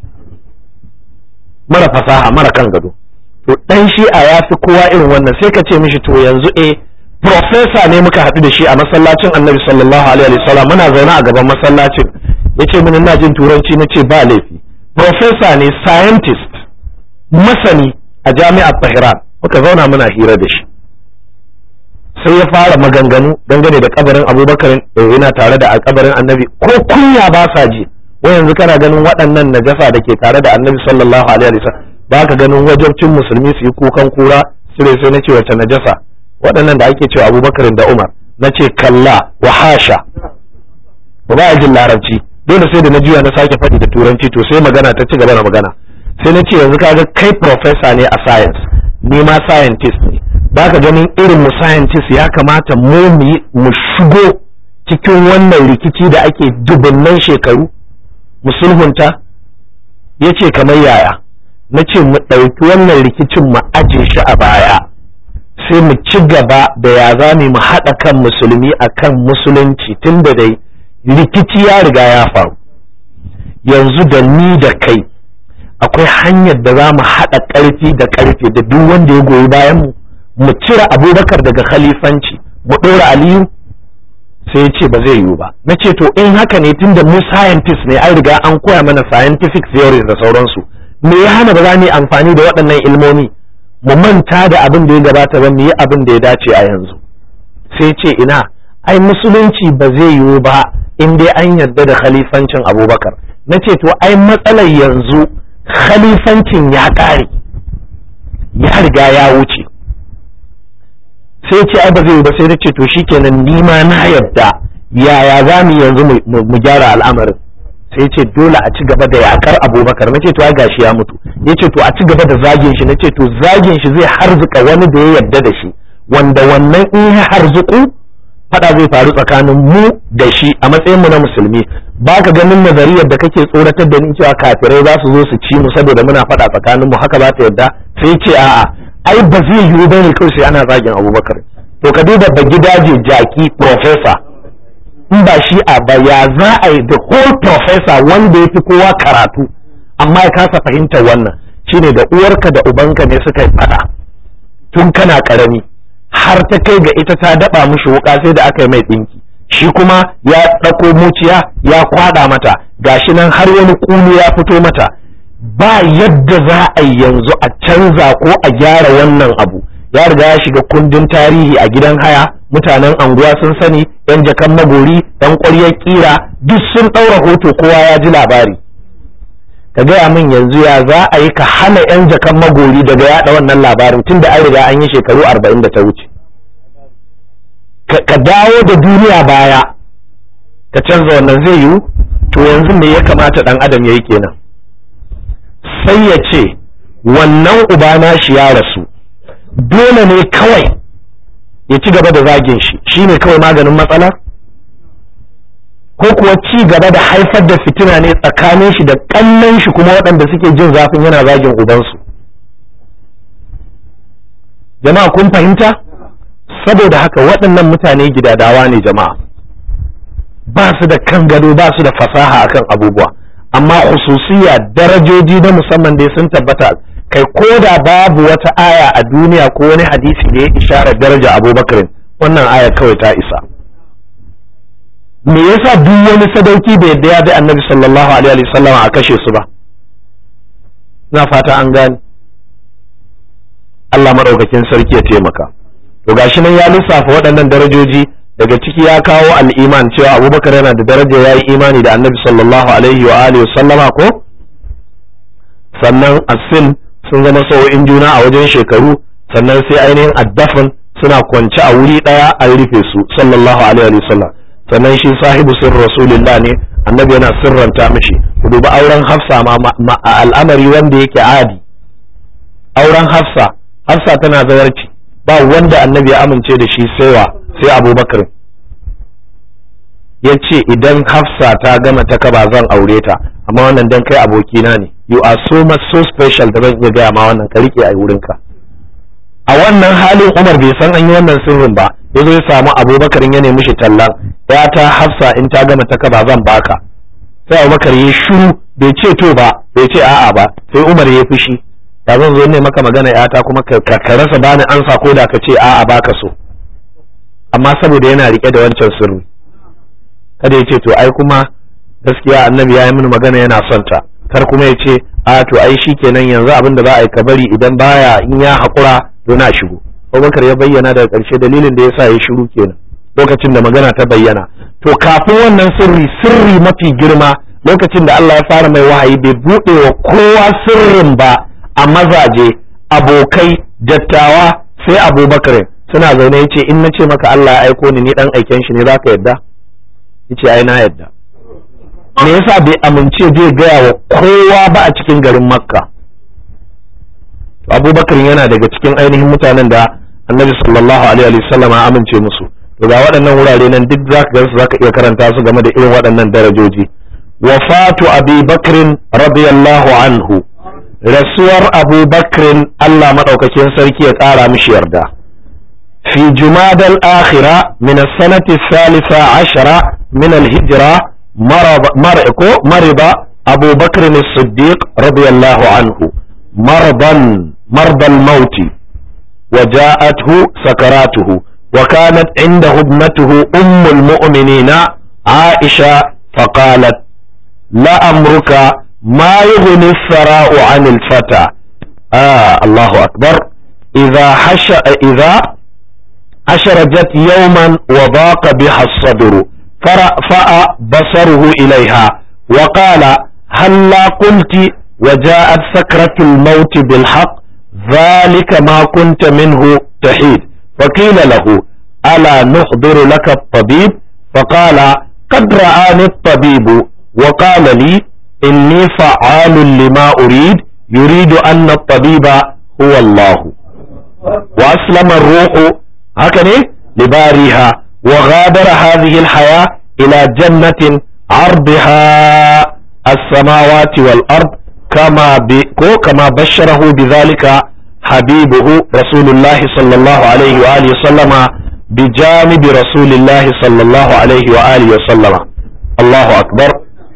A: mara fasaha mara kan gado. To dan shi'a ya fi kowa irin wannan. Sai ka ce mishi to yanzu professor ne muka haɗu da shi a masallacin Annabi sallallahu alaihi wasallam, muna zaune a gaban masallacin, yace mini ina jin turanci, nace ba laifi. Professor ne, scientist, masani a jami'ar Tehran, muka zauna muna hira da shi. Sai ya fara maganganu dangane da kabarin Abubakar, yana tare da kabarin Annabi, ko kunya ba sa ji. Wai yanzu kana ganin waɗannan najasa da ke tare da Annabi sallallahu alaihi wasallam, ba ka ganin wajibcin musulmi su yi kukan kura sai nace wace najasa? Waɗannan da ake cewa Abubakar da Umar. Nace kalla wa hasha, ba a jin larabci, dole sai da na juya na sake faɗi da turanci, to sai magana ta ci gaba da magana. Sai nace yanzu kaga kai professor ne a science, ni ma scientist ne, ba ka ganin irin mu scientist ya kamata mu shigo cikin wannan rikici da ake dubunnan shekaru mu sulhunta? Yace kamar yaya? Nace mu ɗauki wannan rikicin mu aje shi a baya, sai mu ci gaba da ya za mu haɗa kan musulmi akan musulunci, tunda dai rikici ya riga ya faru. Yanzu da ni da kai akwai hanyar da za mu haɗa ƙarfi da ƙarfe da duk wanda ya goyi bayan mu cire Abubakar daga khalifanci mu ɗora Aliyu. Sai ya ce ba zai yiwu ba. Na ce to in haka ne, tunda mu scientist ne, an riga an koya mana scientific theories da sauransu, me ya hana ba za mu yi amfani da waɗannan ilmomi mu manta da abin da ya gabata ba, mu yi abin da ya dace a yanzu? Sai ce ina, ai musulunci ba zai yiwu ba in dai an yarda da khalifancin Abubakar. Na ce to ai matsalar yanzu khalifancin ya ƙare, ya riga ya wuce. Sai ce ai ba zai yiwu ba. sai na ce to shikenan ni ma na yarda, yaya za mu yanzu mu gyara al'amarin? Sai ce dole a ci gaba da yakar Abubakar. Na ce to ai gashi ya mutu. Ya ce to a ci gaba da zagin shi. Na ce to zagin shi zai harzuka wani da ya yarda da shi, wanda wannan in ya harzuku fada zai faru tsakanin mu da shi a matsayin mu na musulmi. Ba ka ganin nazariyar da kake tsoratar da ni cewa kafirai za su zo su ci mu saboda muna fada tsakanin mu, haka za ta yarda? Sai ce a'a, ai ba zai yiwu bane kawai sai ana zagin Abubakar. To ka duba bagidaje jaki professor, in ba shi a ba ya za a yi the whole professor wanda ya fi kowa karatu amma ya kasa fahimtar wannan? Shine da uwarka da ubanka ne suka yi fada tun kana karami, har ta kai ga ita ta daba mishi wuka sai da aka yi mai dinki, shi kuma ya ɗauko muciya ya kwada mata, gashi nan har wani kunu ya fito mata. Ba yadda za a yi yanzu a canza ko a gyara wannan abu, ya riga ya shiga kundin tarihi a gidan haya, mutanen anguwa sun sani, yan jakan magori, yan ƙwaryar kira duk sun ɗaura hoto, kowa ya ji labari. Ka gaya min yanzu ya za a yi ka hana yan jakan magori daga yaɗa wannan labarin tun da an riga an yi shekaru 40 da ta wuce? Ka dawo da duniya baya ka canza wannan zai yiwu? To yanzu me ya kamata ɗan adam ya yi kenan? Sai ya ce wannan ubana shi ya rasu, dole ne kawai ya ci gaba da zagin shi, shine kawai maganin matsala? Ko kuwa ci gaba da haifar da fitina ne tsakanin shi da kallon shi kuma waɗanda suke jin zafin yana zagin ubansu? Jama'a kun fahimta? Saboda haka waɗannan mutane gidadawa ne jama'a, ba su da kan gado, ba su da fasaha akan abubuwa, amma khususiyya darajoji na musamman dai sun tabbata. Kai ko da babu wata aya a duniya ko wani hadisi da ya ishara daraja Abubakar, wannan aya kawai ta isa. Me yasa duk wani sadauki bai yadda ya bi Annabi sallallahu alaihi wasallam a kashe su ba? Ina fata an gane. Allah madaukakin sarki ya taimaka. To gashi nan ya lissafa waɗannan darajoji daga ciki ya kawo al-iman cewa Abubakar yana da daraja yayi imani da Annabi sallallahu alaihi wa alihi sallama ko sannan as-sin sun zama sau'in juna a wajen shekaru sannan sai ainihin addafin suna kwance a wuri daya an rufe su sallallahu alaihi wa sallam sannan shi sahibu sirr rasulullah ne Annabi yana sirranta mishi ku duba auren Hafsa ma al'amari wanda yake adi auren Hafsa tana zawarci ba wanda Annabi ya amince da shi sai Abubakar ya ce idan Hafsa ta gama ta kaba zan aure ta amma wannan dan kai abokina ne you are so much so special da zan iya gaya ma wannan ka rike a wurinka a wannan halin Umar bai san an yi wannan sirrin ba yazo ya samu Abubakar ya nemi shi tallan ya ta Hafsa in ta gama ta kaba zan baka sai Abubakar ya shiru bai ce to ba bai ce a'a ba sai Umar ya fushi da zan zo ne maka magana yata kuma ka rasa bani ansa ko da ka ce a'a baka so amma saboda yana rike da wancan sirri kada ya ce to ai kuma gaskiya Annabi ya yi mini magana yana son ta kar kuma ya ce a to ai shikenan yanzu abin da za a yi ka bari idan baya in ya haƙura to na shigo Abubakar ya bayyana daga ƙarshe dalilin da yasa ya shiru kenan lokacin da magana ta bayyana to kafin wannan sirri mafi girma lokacin da Allah ya fara mai wahayi bai buɗe wa kowa sirrin ba a mazaje abokai dattawa sai Abubakar suna zaune yace in nace maka Allah ya aiko ni dan aiken shi ne zaka yadda yace ai na yadda me yasa bai amince zai gaya wa kowa ba a cikin garin Makka Abubakar yana daga cikin ainihin mutanen da Annabi sallallahu alaihi wa sallam ya amince musu to ga waɗannan wurare nan duk zaka ga su zaka iya karanta su game da irin waɗannan darajoji wafatu Abi Bakr radiyallahu anhu rasuwar Abu Bakr Allah madaukakin sarki ya ƙara mishi yarda في جماد الآخرة من السنة الثالثة عشرة من الهجرة مرض أبو بكر الصديق رضي الله عنه مرض الموت وجاءته سكراته وكانت عنده ابنته أم المؤمنين عائشة فقالت لأمرك ما يغني الثراء عن الفتى الله أكبر إذا أشرجت يوما وضاق بها الصدر فرفع بصره إليها وقال هلا قلت وجاءت سكرة الموت بالحق ذلك ما كنت منه تحيد فقيل له ألا نحضر لك الطبيب فقال قد رآني الطبيب وقال لي إني فعال لما أريد يريد أن الطبيب هو الله وأسلم الروح هكذا لباريها وغادر هذه الحياة إلى جنة عرضها السماوات والأرض كما بشره بذلك حبيبه رسول الله صلى الله عليه وآله وسلم بجانب رسول الله صلى الله عليه وآله وسلم الله أكبر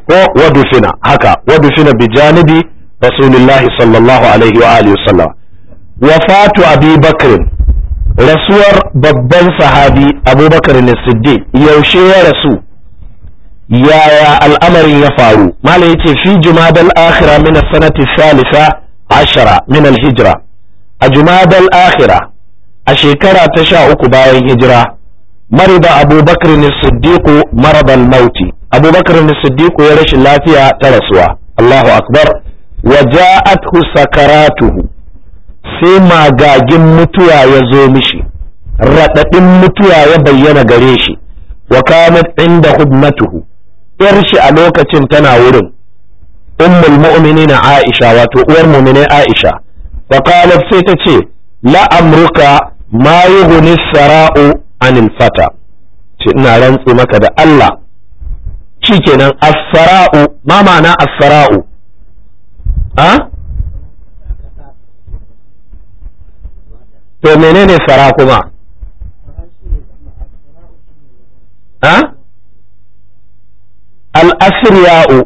A: ودفن بجانب رسول الله صلى الله عليه وآله وسلم وفاة أبي بكر rasuwar babban sahabi abubakar ne siddiq yaushe ya rasu yaya al'amarin ya faru malai yace fi jumadal akhira min as-sanati thalitha ashara min al-hijra a jumadal akhira a shekara ta 13 bayan hijira marida abubakar ne siddiq marad al-mauti abubakar ne siddiq ya rashin lafiya ta rasuwa Allahu akbar wa ja'athu sakaratuhu sai magagin mutuwa ya zo mishi raɗaɗin mutuwa ya bayyana gare shi wa kanat inda hudmatuhu yar shi a lokacin tana wurin ummul mu'minin Aisha wato uwar mu'minin Aisha fa qalat sai ta ce la amruka ma yughni sara'u anil fata ce ina rantsi maka da Allah shikenan as-sara'u ma ma'ana as-sara'u to menene sara kuma al-asriya'u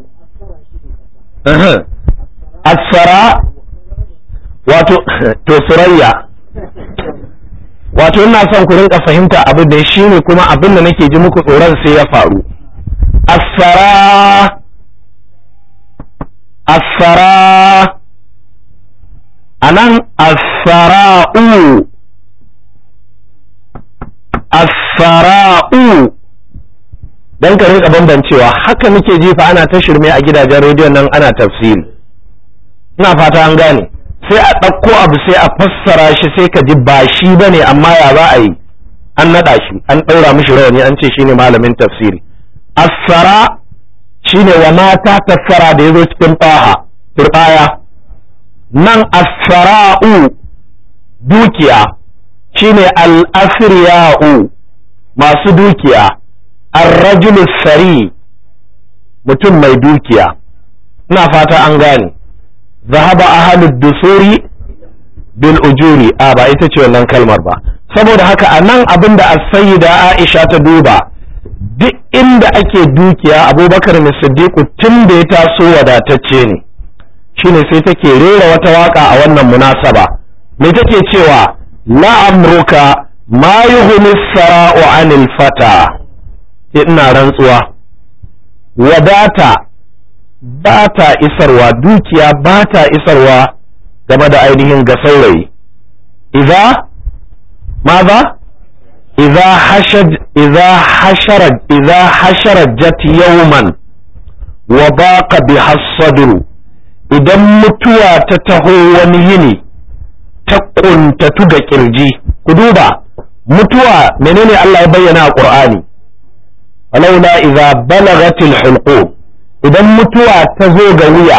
A: as-sara wato to surayya wato ina son ku rinka fahimta abin da shine kuma abin da nake ji muku tsoron sai ya faru as-sara anan as-sara'u as-sara'u dan ka rika bambancewa haka muke jifa ana ta shirme a gidajen rediyon nan ana tafsiri ina fata an gane sai a ɗauko abu sai a fassara shi sai ka ji ba shi bane amma ya za a yi an naɗa shi an ɗaura mishi rawani an ce shine malamin tafsiri as-sara shine wa mata tassara da yazo cikin taha turbaya nan as-sara'u dukiya shine al-asriya'u masu dukiya ar-rajulu sari mutum mai dukiya ina fata an gane zahaba ahlud dusuri bil ujuri ba ita ce wannan kalmar ba saboda haka anan abinda as-sayyida Aisha ta duba duk inda ake dukiya Abubakar Siddiq tun da ya taso wadatacce ne shine sai take rera wata waka a wannan munasaba me take cewa la amruka ma yughni as-sara'u 'anil fata ina rantsuwa wadata ba ta isarwa dukiya ba ta isarwa game da ainihin ga saurayi idza maza idza hasharajat yawman wa baqa biha as-sadru idan mutuwa ta taho wani yini ta kuntatu ga kirji ku duba mutuwa menene Allah ya bayyana a Qur'ani walaula idza balagatil hulqum idan mutuwa ta zo ga wuya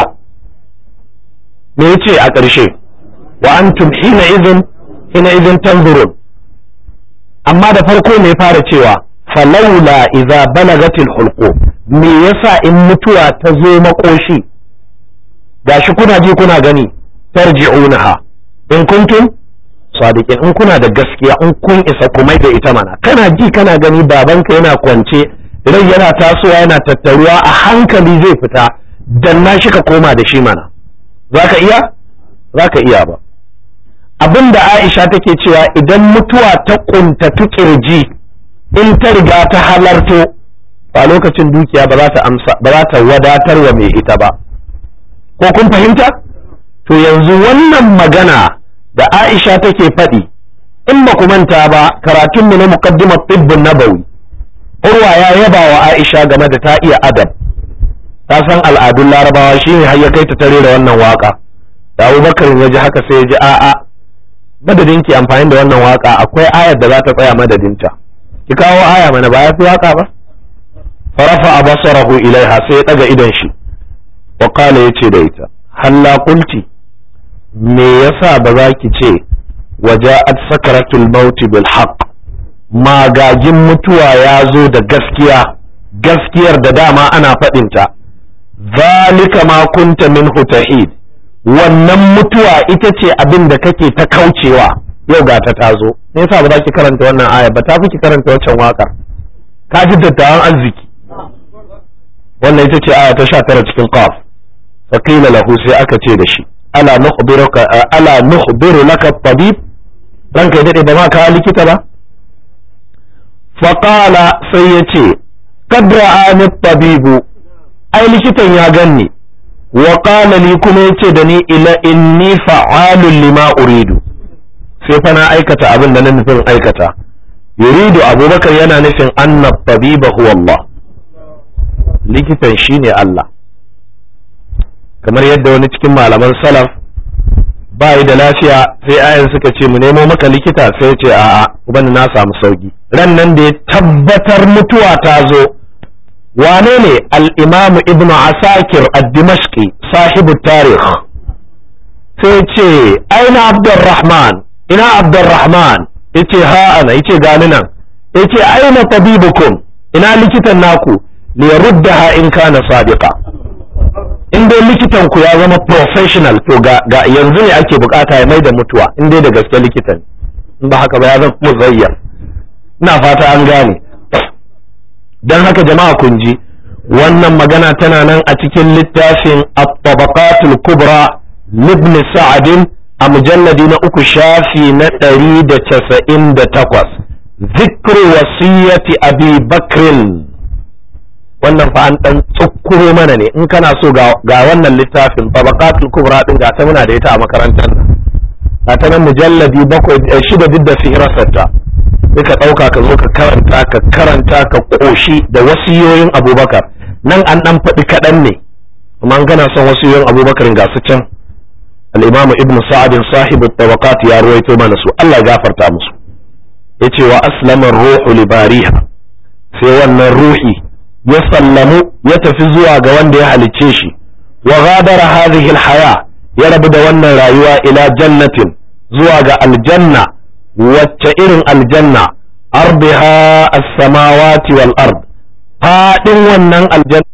A: me yace a ƙarshe wa antum hina idhin tanzurun amma da farko me fara cewa falaula idza balagatil hulqum me yasa in mutuwa ta zo makoshi gashi kuna ji kuna gani tarji'unaha in kuntum sadiqin in kuna da gaskiya in kun isa kumai da ita mana kana ji kana gani babanka yana kwance rai yana tasowa yana tattaruwa a hankali zai fita danna shi ka koma da shi mana zaka iya ba abinda Aisha take cewa idan mutuwa ta kuntatu kirji in ta riga ta halarto a lokacin dukiya ba za ta wadatar wa mai ita ba ko kun fahimta to yanzu wannan magana da Aisha take faɗi in ba ku manta ba karatun mu na muqaddimat tibbun nabawi Urwa ya yaba wa Aisha game da ta iya adab ta san al'adun Larabawa shine har ya kai ta tare da wannan waka da Abubakar ya ji haka sai ya ji a'a madadin ki amfani da wannan waka akwai ayar da za ta tsaya madadinta ki kawo aya mana ba ya fi waka ba farafa basarahu ilaiha sai ya daga idan shi wa qala yace da ita halla qulti me yasa ba za ki ce waja'at sakaratul maut bil haqq magagin mutuwa ya zo da gaskiyar da dama ana faɗinta zalika ma kunta minhu tahid wannan mutuwa ita ce abin da kake ta kaucewa yau ga ta tazo me yasa ba za ki karanta wannan aya ba ta fi ki karanta wancan waƙar ka ji dattawan arziki wannan ita ce aya ta 19 cikin qaf fa qila lahu sai aka ce da shi ala nukhbiru laka tabib ranka ya dade ba ma ka likita ba faƙala sai ya ce kadra ani tabibu ai likitan ya ganni wa qala li kuma yace da ni ila inni fa'alun lima uridu sai fa na aikata abin da na nufin aikata yuridu Abubakar yana nufin anna tabiba huwa Allah likitan shine Allah kamar yadda wani cikin malaman salaf bai da lafiya sai ayan suka ce mu nemo maka likita sai ya ce a'a uban na samu sauki ran nan da ya tabbatar mutuwa ta zo wane ne al-imam ibn asakir ad-dimashqi sahibu tarikh sai ce aina abdurrahman ina abdurrahman yace ha ana yace gani nan yace aina tabibukum ina likitan naku li yaruddaha in kana sadiqa in dai likitan ku ya zama professional to ga yanzu ne ake bukata ya maida mutuwa in dai da gaske likitan in ba haka ba ya zama muzayyar ina fata an gane dan haka jama'a kun ji wannan magana tana nan a cikin littafin at-tabaqatul kubra ibn sa'd a mujalladi na 3 shafi na 198 zikru wasiyati abi bakr wannan fa an dan tsukkuro mana ne in kana so ga wannan littafin tabaqatul kubra din ga ta muna da ita a makarantar nan ga ta nan mujalladi 6 duk da fihrasarta sai ka ɗauka ka zo ka karanta ka ƙoshi da wasiyoyin abubakar. Nan an ɗan faɗi kaɗan ne, amma an kana son wasiyoyin abubakar ga su can. Al-Imam Ibn Sa'd sahibu tabaqat ya ruwaito mana su, Allah ya gafarta musu. Yace wa aslama ruhu li bariha, sai wannan ruhi ya sallamu ya tafi zuwa ga wanda ya halicce shi. Wa ghadara hadhihi al-haya, ya rabu da wannan rayuwa ila jannatin, zuwa ga aljanna. Wacce irin aljanna? Arbiha as-samawati wal ard, fadin wannan aljanna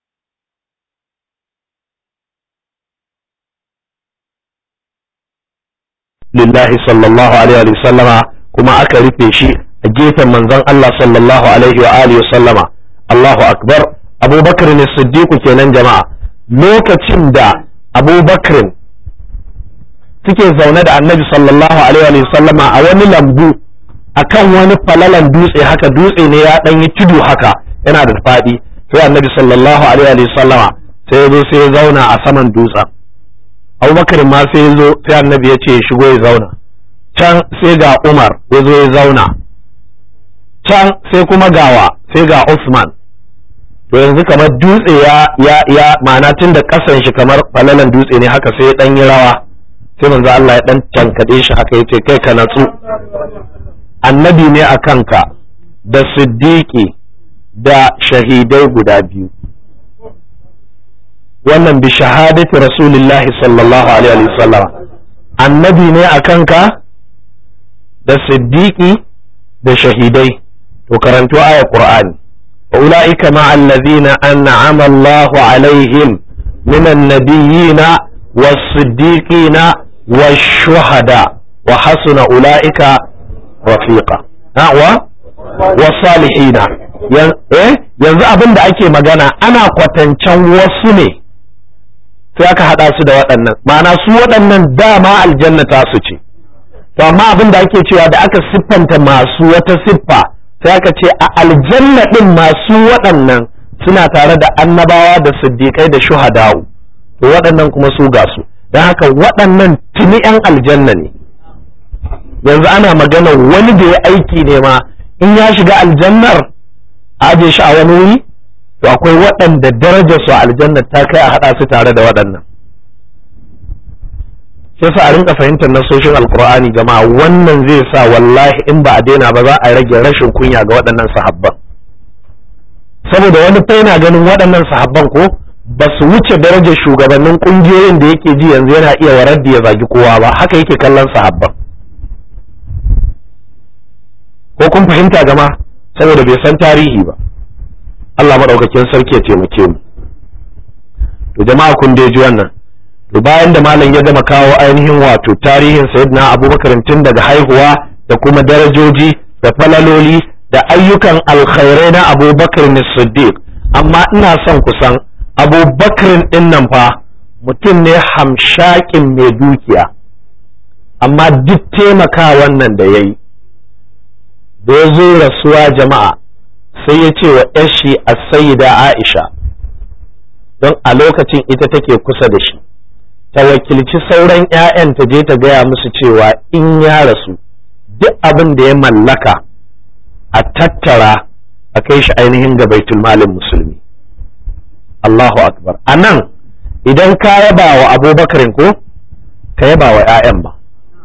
A: lillahi sallallahu alaihi wa sallama, kuma aka rufe shi a gefen manzon Allah sallallahu alaihi wa alihi wa sallama. Allahu akbar. Abubakar ne Siddiq kenan jama'a. Lokacin da Abubakar suke zaune da Annabi sallallahu alaihi wa sallama a wani lambu akan wani falalan dutse, haka dutse ne ya dan yi tudu haka, yana da fadi. Sai Annabi sallallahu alaihi wa sallama sai ya zo sai ya zauna a saman dutsen. Abubakar ma sai ya zo, sai Annabi ya ce ya shigo ya zauna. Can sai ga Umar ya zo ya zauna. Can sai kuma gawa, sai ga Usman. To yanzu kamar dutse ya ma'ana tun da kasan shi kamar falalan dutse ne haka, sai ya dan yi rawa. Sai manzo Allah ya dan tankade shi haka, yace kai ka natsu, annabi ne a kanka da siddiqi da shahidai guda biyu. Wannan bi shahadati rasulillahi sallallahu alaihi wasallam, annabi ne a kanka da siddiqi da shahidai. To karanto ayar Qur'ani, ulaika ma allazina an'ama Allahu alaihim minan nabiyina was-siddiqina wash-shuhada wa hasuna ulaika rafiqa. wa salihina. Yanzu abin da ake magana ana kwatancan wasu ne sai aka hada su da waɗannan, ma'ana su waɗannan dama aljanna ta su ce. To amma abin da ake cewa da aka siffanta masu wata siffa, sai aka ce a aljanna din masu waɗannan suna tare da annabawa da siddiƙai da shuhada'u. To waɗannan kuma su ga su, don haka waɗannan tuni 'yan aljanna ne. Yanzu ana magana wani da ya aiki ne ma in ya shiga aljannar aje shi a wani wuri, to akwai waɗanda darajar su a aljannar ta kai a haɗa su tare da waɗannan. Sai sa a rinka fahimtar nasoshin alkur'ani jama'a, wannan zai sa wallahi in ba a daina ba za a rage rashin kunya ga waɗannan sahabban. Saboda wani fa yana ganin waɗannan sahabban ko ba su wuce darajar shugabannin ƙungiyoyin da yake ji yanzu yana iya warar da ya zagi kowa ba, haka yake kallon sahabban. Ko kun fahimta gama? Saboda bai san tarihi ba. Allah maɗaukakin sarki ya taimake mu. To jama'a kun dai ji wannan. To bayan da malam ya gama kawo ainihin wato tarihin sayyidina Abubakar tun daga haihuwa da kuma darajoji da falaloli da ayyukan alkhairai na Abubakar ne Siddiq, amma ina son ku san Abubakar din nan fa mutum ne hamshakin mai dukiya, amma duk taimaka wannan da yayi da ya zo rasuwa jama'a sai ya ce wa yashi as-sayyida Aisha, don a lokacin ita take kusa da shi, ta wakilci sauran 'ya'yan ta je ta gaya musu cewa in ya rasu duk abin da ya mallaka a tattara a kai shi ainihin ga baitul malin musulmi. Allahu akbar. A nan idan ka yaba wa Abubakarin ko ka yaba wa 'ya'yan ba.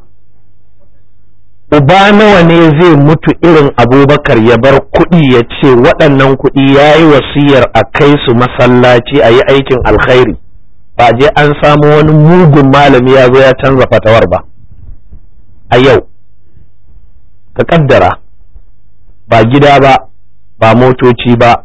A: Uba nawa ne zai mutu irin Abubakar ya bar kuɗi ya ce waɗannan kuɗi ya yi wasiyar a kai su masallaci a yi aikin alkhairi, ba je an samu wani mugun malami ya zo ya canza fatawar ba. A yau ka kaddara ba gida ba, ba motoci ba,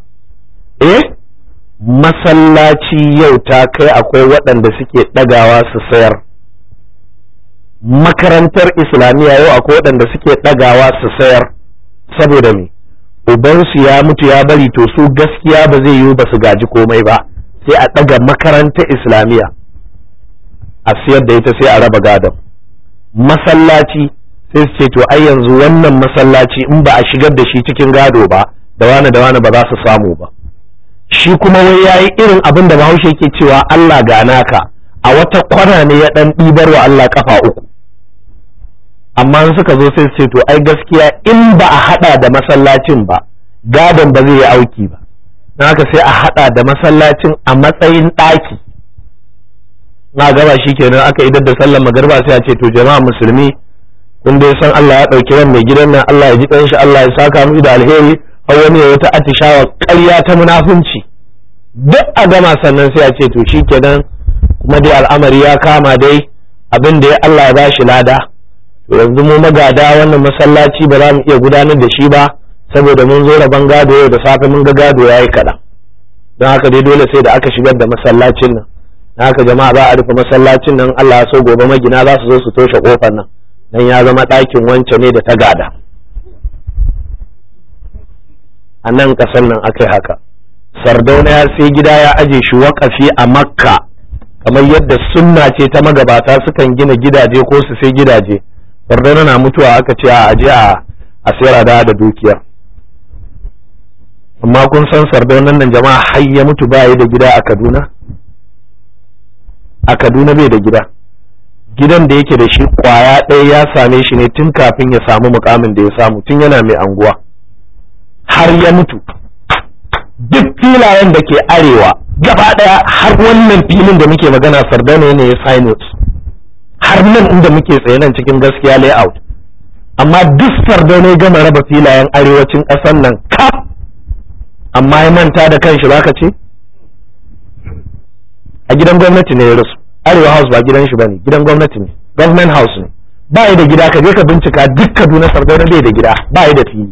A: masallaci yau ta kai akwai waɗanda suke ɗagawa su sayar. Makarantar islamiyya yau akwai waɗanda suke ɗagawa su sayar, saboda me ubansu ya mutu ya bari, to su gaskiya ba zai yiwu ba su gaji komai ba, sai a ɗaga makarantar islamiyya a siyar da ita sai a raba gadon. Masallaci sai su ce to ai yanzu wannan masallaci in ba a shigar da shi cikin gado ba da wani ba za su samu ba. Shi kuma wai yayi irin abin da Bahaushe ke cewa Allah ga naka, a wata kwana ne ya dan ɗibar wa Allah kafa uku. amma in suka zo sai su ce to ai gaskiya in ba a hada da masallacin ba gadon ba zai yi auki ba, na haka sai a hada da masallacin a matsayin ɗaki. na gaba shi kenan aka idar da sallar magariba sai a ce to jama'a musulmi kun dai san Allah ya ɗauki ran mai gidan nan, Allah ya ji ɗan shi, Allah ya saka mu da alheri, har wani ya wata atishawa ƙarya ta munafunci duk a gama sannan sai a ce to shi kenan kuma dai al'amari ya kama dai abin da ya Allah ya bashi lada, to yanzu mu magada wannan masallaci ba za mu iya gudanar da shi ba saboda mun zo rabon gado yau da safe mun ga gado yayi kaɗan, don haka dai dole sai da aka shigar da masallacin nan. haka jama'a za a rufe masallacin nan, Allah ya so gobe magina za su zo su toshe kofar nan dan ya zama ɗakin wance ne da ta gada. a nan ƙasar nan aka yi haka. Sardauna ya sai gida ya aje shi waƙafi a Makka kamar yadda sunna ce ta magabata sukan gina gidaje ko su sai gidaje. Sardauna na mutuwa aka ce a aje a sayar da dukiya. Amma kun san Sardaunan nan jama'a har ya mutu ba yi da gida a Kaduna? A Kaduna bai da gida. Gidan da yake da shi kwaya ɗaya ya same shi ne tun kafin ya samu mukamin da ya samu, tun yana mai anguwa har ya mutu. Duk filayen da ke arewa gaba ɗaya har wannan filin da muke magana Sardauna ne ya sign it, har nan inda muke tsaye nan cikin Gaskiya layout. Amma duk Sardauna ya gama raba filayen arewacin ƙasar nan kaf, amma ya manta da kanshi zaka ce? A gidan gwamnati ne ya rasu. Arewa House ba gidan shi bane, gidan gwamnati ne, government house ne. Ba yi da gida, ka je ka bincika duk Kaduna Sardauna bai da gida, ba yi da fili.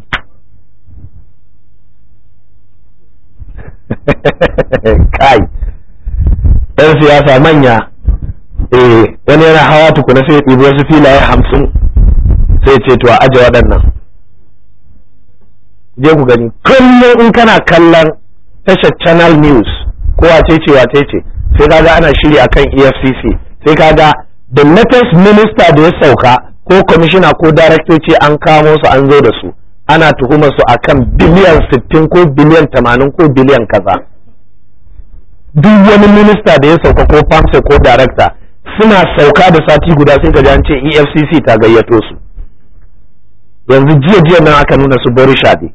A: Kai, ɗan siyasa manya, wani yana hawa tukuna sai ya ɗibi wasu filaye 50 sai ce to a aje waɗannan. Je ku gani, kullum in kana kallon tashar Channel News ko wace ce sai kaga ana shiri akan EFCC, sai kaga the latest minister da ya sauka ko commissioner ko director ce an kamo su an zo da su, ana tuhumar su akan biliyan 60 ko biliyan 80 ko biliyan kaza. Duk wani minista da ya sauka ko famsa ko director suna sauka da sati guda sai kaji an ce EFCC ta gayyato su. Yanzu jiya nan aka nuna su Boris Shade,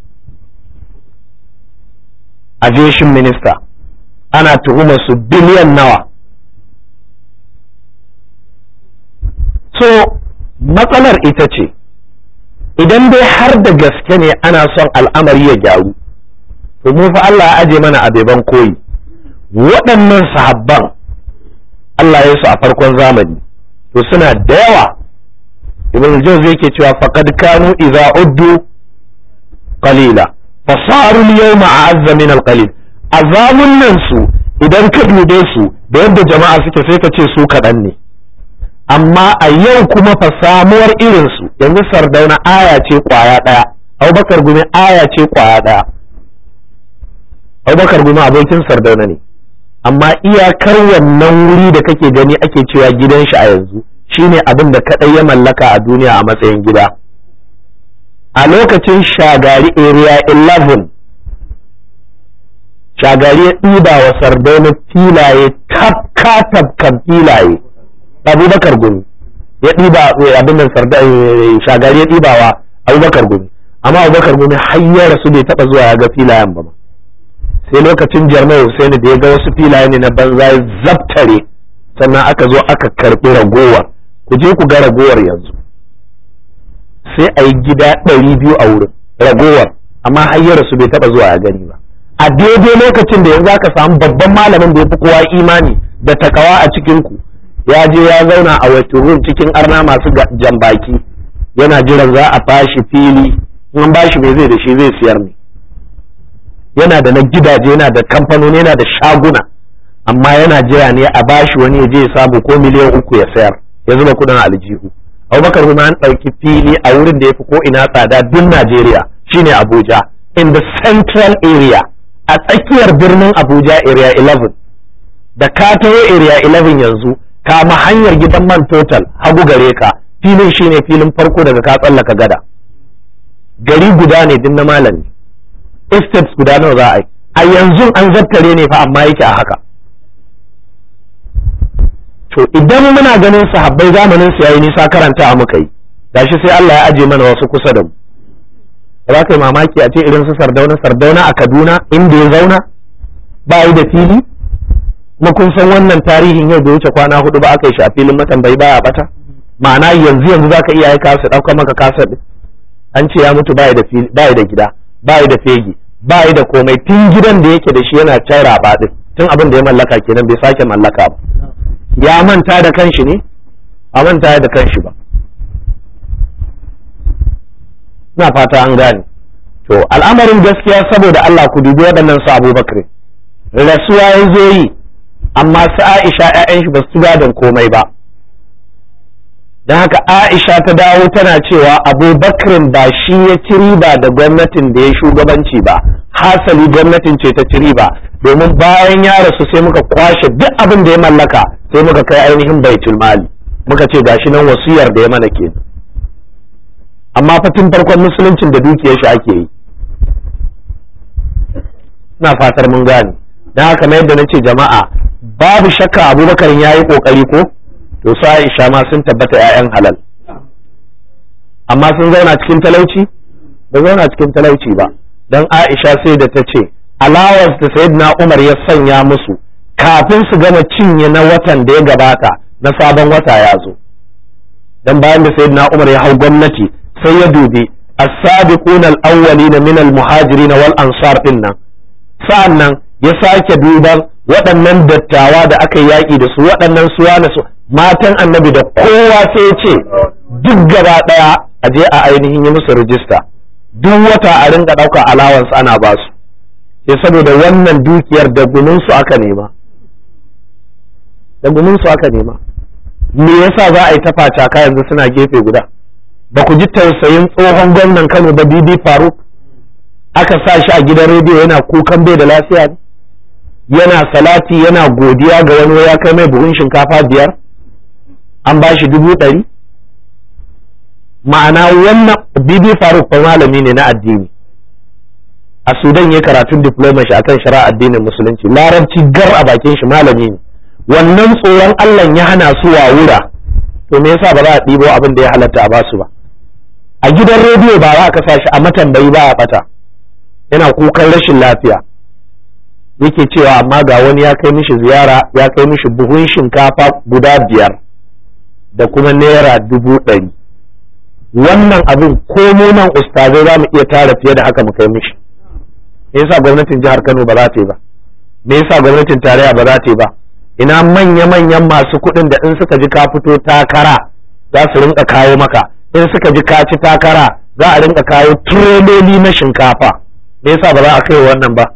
A: aviation minister, ana tuhumar su biliyan nawa. So matsalar ita ce idan dai har da gaske ne ana son al'amari ya gyaru, to mu fa Allah ya aje mana abeban koyi. Waɗannan sahabban Allah ya su a farkon zamani to suna da yawa. Ibn Jawzi yake cewa faqad kanu idza uddu qalila fasaru al-yawma a'azza min al-qalil. Azamun nan su idan ka dube su da yadda jama'a suke sai ka ce su kaɗan ne, amma a yau kuma fa samuwar irin su. Yanzu Sardauna aya ce kwaya ɗaya, Abubakar Gumi aya ce kwaya ɗaya. Abubakar Gumi abokin Sardauna ne, amma iyakar wannan wuri da kake gani ake cewa gidan shi a yanzu shine abin da kaɗai ya mallaka a duniya a matsayin gida. A lokacin Shagari Area 11 Shagari ya ɗiba wa Sardauna filaye tafkan filaye. Abubakar Gumi ya ɗiba abin nan Shagari ya ɗiba wa Abubakar Gumi, amma Abubakar Gumi har ya rasu bai taɓa zuwa ya ga filayen ba. Sai lokacin Jarmai Hussaini da ya ga wasu filaye ne na banza ya zabtare, sannan aka zo aka karɓi ragowar. Ku je ku ga ragowar yanzu, sai a yi gida 200 a wurin ragowar, amma har ya rasu bai taɓa zuwa ya gani ba. A daidai lokacin da yanzu aka samu babban malamin da ya fi kowa imani da takawa a cikinku ya je ya zauna a waiturun cikin arna masu jambaki yana jiran za a bashi fili, in bashi mai zai da shi zai siyar ne. Yana da na gidaje, yana da kamfanoni, yana da shaguna, amma yana jira ne a bashi wani ya je ya samu ko miliyan 3 ya sayar ya zuba kudin aljihu. Abubakar kuma an ɗauki fili a wurin da ya fi ko ina tsada duk Najeriya shine Abuja, in the central area, a tsakiyar birnin Abuja area 11. Da ka taho area 11 yanzu kama hanyar gidan man Total hagu gare ka, filin shine filin farko daga ka tsallaka gada. Gari guda ne din na malami, estates guda nawa za a yi. A yanzu an zattare ne fa amma yake a haka. To idan muna ganin sahabbai zamanin su yayi nisa karanta muka yi, gashi sai Allah ya aje mana wasu kusa da mu. Za ka yi mamaki a ce irin su Sardauna a Kaduna inda ya zauna ba yi da fili, kuma kun san wannan tarihin yau da wuce kwana 4 ba aka yi shi a filin matambayi baya bata. Ma'ana yanzu za ka iya aika su ɗauka maka kasar ɗin, an ce ya mutu ba yi da gida, ba yi da fegi, ba yi da komai, tun gidan da yake da shi yana can raba ɗin, tun abin da ya mallaka kenan bai sake mallaka ba. Ya manta da kanshi ne? A manta da kanshi ba. Ina fata an gane. To al'amarin gaskiya saboda Allah ku dubi waɗannan su Abubakar. Rasuwa ya zo yi, amma su Aisha ‘ya'yan shi ba su gadon komai ba. Don haka Aisha ta dawo tana cewa Abubakar ba shi ya ci riba da gwamnatin da ya shugabanci ba, hasali gwamnatin ce ta ci riba, domin bayan ya rasu sai muka kwashe duk abin da ya mallaka sai muka kai ainihin baitul mali, muka ce gashi nan wasiyar da ya mana kenan. Amma fatin farkon musuluncin da dukiyar shi ake yi. Ina fatar mun gane. Don haka mai yadda nace jama'a babu shakka Abubakar ya yi kokari ko to su Aisha ma sun tabbata ƴaƴan halal. Amma sun zauna cikin talauci? Ba zauna cikin talauci ba. Dan Aisha sai da ta ce allowance da Sayyidina Umar ya sanya musu kafin su gama cinye na watan da ya gabata na sabon wata ya zo. Dan bayan da Sayyidina Umar ya hau gwamnati sai ya dubi as-sabiquna al-awwalina min al-muhajirin wal ansar dinnan, sa'annan ya sake duban waɗannan dattawa da aka yaƙi da su, waɗannan suwa na su matan annabi da kowa sai ya ce duk gaba ɗaya a je a ainihin yi musu rijista, duk wata a rinka ɗauka allowance ana ba su, sai saboda wannan dukiyar da gumin su aka nema, da gumin su aka nema. Me yasa za a yi ta facaka yanzu suna gefe guda? Ba ku ji tausayin tsohon gwamnan Kano ba Bibi Faruk, aka sa shi a gidan rediyo yana kukan bai da lafiya ne, yana salati yana godiya ga wani ya kai mai buhun shinkafa 5, an ba shi 100,000. Ma'ana wannan Bibi Faruk fa malami ne na addini, a Sudan ya karatun diploma shi akan shari'a addinin musulunci, larabci gar a bakin shi, malami ne. Wannan tsoron Allah ya hana su wawura, to me yasa ba za a ɗibo abin da ya halatta a basu ba? A gidan rediyo ba za ka sa shi a matambayi ba a bata, yana kukan rashin lafiya, yake cewa amma ga wani ya kai mishi ziyara, ya kai mishi buhun shinkafa guda 5 da kuma naira 100,000. Wannan abin ko mu nan ustazai za mu iya tara fiye da haka mu kai mishi. Me yasa gwamnatin jihar Kano ba za ta yi ba? Me yasa gwamnatin tarayya ba za ta yi ba? Ina manya-manyan masu kuɗin da in suka ji ka fito takara za su rinka kawo maka, in suka ji ka ci takara za a rinka kawo tureloli na shinkafa. Me yasa ba za a kai wannan ba?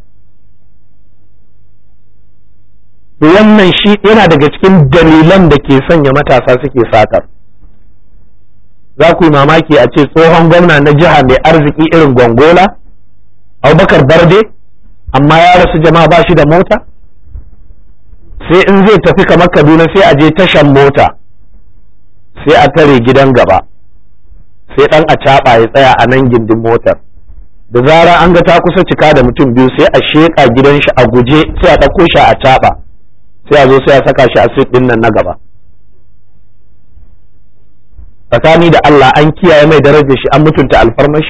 A: Wannan shi yana daga cikin dalilan da ke sanya matasa suke satar. Za ku yi mamaki a ce tsohon gwamna na jiha mai arziki irin Gongola, Abubakar Barde, amma ya rasu jama'a ba shi da mota? Sai in zai tafi kamar Kaduna sai a je tashan mota, sai a tare gidan gaba, sai ɗan acaɓa ya tsaya a nan gindin motar. Da zara an ga ta kusa cika da mutum 2 sai a sheƙa gidan shi a guje, sai a ɗauko shi a acaɓa, sai a zo sai a saka shi a sit ɗin nan na gaba. Tsakani da Allah an kiyaye mai darajar shi, an mutunta alfarmashi.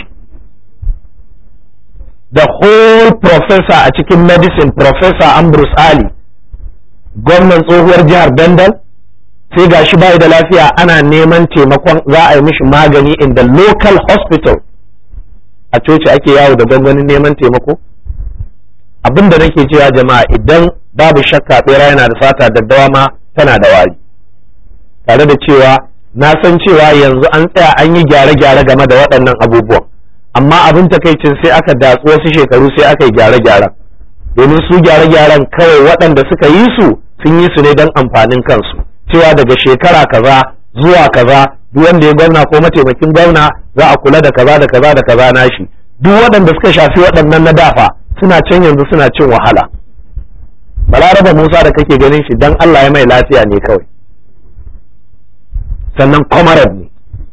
A: The whole professor a cikin medicine, Professor Ambrose Ali, gwamnan tsohuwar jihar Dandal, sai ga shi bai da lafiya, ana neman taimakon za a yi mishi magani in the local hospital. A coci ake yawo da gwangwanin neman taimako. Abin da nake cewa jama'a, idan babu shakka bera yana da sata, daddawa ma tana da wari. Tare da cewa na san cewa yanzu an tsaya an yi gyare-gyare game da waɗannan abubuwan, amma abin takaicin sai aka datsu wasu shekaru sai aka yi gyare-gyaren, domin su gyare-gyaren kawai waɗanda suka yi su sun yi su ne don amfanin kansu, cewa daga shekara kaza zuwa kaza duk wanda ya gwamna ko mataimakin gwamna za a kula da kaza da kaza da kaza nashi. Duk waɗanda suka shafi waɗannan na dafa suna can yanzu suna cin wahala. Balaraba Musa da kake ganin shi dan Allah ya mai lafiya ne kawai, sannan comrade ne.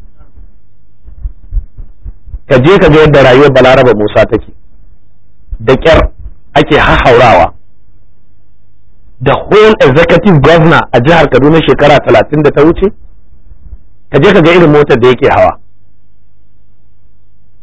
A: Ka je ka ga yadda rayuwar Balaraba Musa take, da ƙyar ake hahaurawa. The whole executive governor a jihar Kaduna shekara 30 da ta wuce, ka je ka ga irin motar da yake hawa.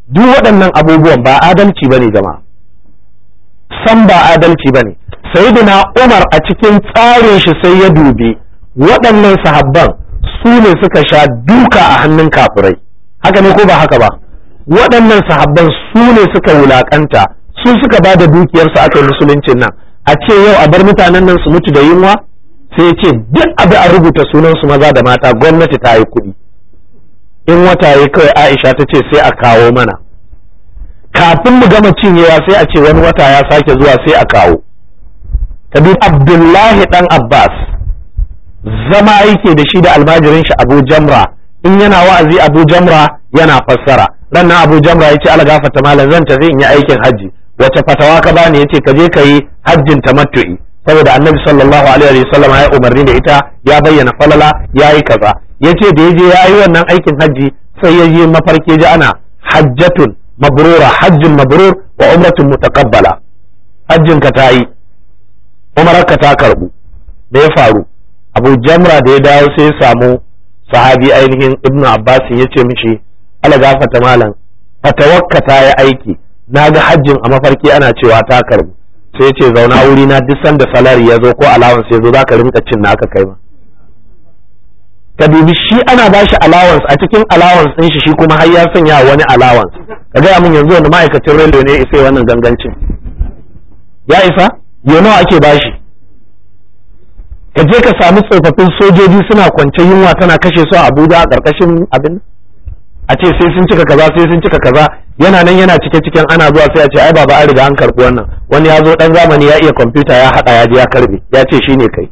A: duk waɗannan abubuwan ba adalci bane jama'a, san ba adalci bane. Sayyidina Umar a cikin tsarin shi sai ya dubi waɗannan sahabban su ne suka sha duka a hannun kafirai, haka ne ko ba haka ba? Waɗannan sahabban su ne suka wulakanta, su suka ba da dukiyarsu aka yi musuluncin nan, a ce yau a bar mutanen nan su mutu da yunwa? Sai ya ce duk abu a rubuta sunan su maza da mata, gwamnati ta yi kuɗi, in wata ya kawai Aisha ta ce sai a kawo mana, kafin mu gama cinyewa sai a ce wani wata ya sake zuwa sai a kawo. Kabi Abdullahi dan Abbas zama yake da shi da almajirin shi Abu Jamra, in yana wa'azi Abu Jamra yana fassara. Rannan Abu Jamra yace ala gafarta malam zan tafi in yi aikin haji, wace fatawa ka bani? Yace ka je ka yi hajjin tamattu'i, saboda Annabi sallallahu alaihi wasallam ya umarni da ita, ya bayyana falala, yayi kaza. Yace da yaje yayi wannan aikin haji sai ya je mafarki ji ana hajjatun mabrura, hajjin mabrur wa umratun mutaqabbala, hajjin ka tayi, umararka ta karbu. Me ya faru? Abu Jamra da ya dawo sai ya samu sahabi ainihin Ibn Abbas ya ce mishi ala gafata malam fatawakka ta yi aiki, na ga hajjin a mafarki ana cewa ta karbu. Sai ya ce zauna wuri na, duk sanda salari ya zo ko allowance ya zo za ka rinka cin naka kai ma. Ka dubi shi ana ba shi allowance, a cikin allowance ɗin shi kuma har ya sanya wani allowance. Ka gaya min yanzu wani ma'aikacin railway ne ya isa wannan gangancin? Ya isa? Yau nawa ake bashi? Ka je ka samu tsofaffin sojoji suna kwance yunwa tana kashe su a Abuja a ƙarƙashin abin, a ce sai sun cika kaza sai sun cika kaza, yana nan yana cike cikin, ana zuwa sai a ce ai baba an riga an karɓi wannan, wani ya zo ɗan zamani ya iya kwamfuta ya haɗa ya je ya karɓe, ya ce shine kai.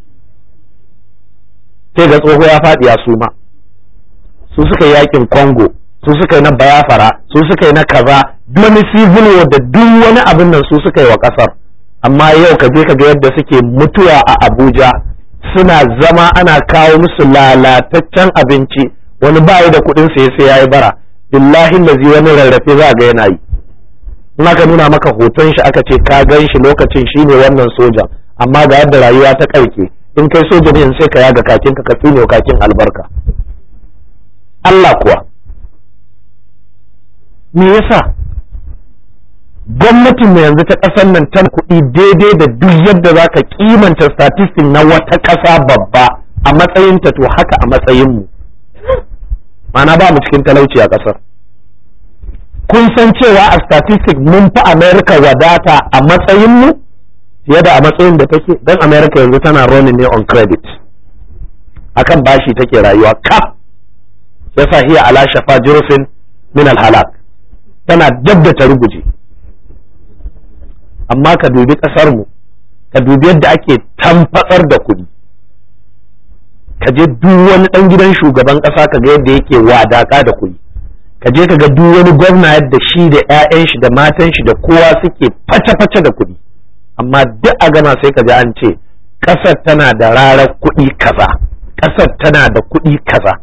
A: Sai ga tsoho ya faɗi ya suma. Su suka yi yakin Congo, su suka yi na Biafra, su suka yi na kaza, duk wani civil war da duk wani abin nan su suka yi wa ƙasar. Amma yau ka je ka ga yadda suke mutuwa a Abuja, suna zama ana kawo musu lalataccen abinci, wani bayi da kuɗin sai yayi bara, billahi lazi wani rarrafe za ga yana yi. In aka nuna maka hoton shi aka ce ka gan shi lokacin shine wannan sojan, amma ga yadda rayuwa ta karke, in kai soja ne sai ka yaga kakin ka tsine kakin albarka. Allah kuwa me yasa gwamnatin mu yanzu ta ƙasar nan tana kuɗi daidai da duk yadda za ka kimanta statistic na wata ƙasa babba a matsayinta, to haka a matsayinmu, mana ba mu cikin talauci a ƙasar. Kun san cewa a statistic mun fi America wadata a matsayinmu fiye da a matsayin da take, don America yanzu tana running ne on credit, akan bashi take rayuwa kaf, yasa hiya ala shafa jurufin min alhalak, tana dab da ta ruguje. Amma ka dubi ƙasar mu, ka dubi yadda ake tamfatsar da kuɗi, ka je duk wani ɗan gidan shugaban ƙasa ka ga yadda yake wadaka da kuɗi, ka je ka ga duk wani gwamna yadda shi da 'ya'yan shi da matan shi da kowa suke face-face da kuɗi, amma duk a gama sai ka ji an ce ƙasar tana da rarar kuɗi kaza, ƙasar tana da kuɗi kaza.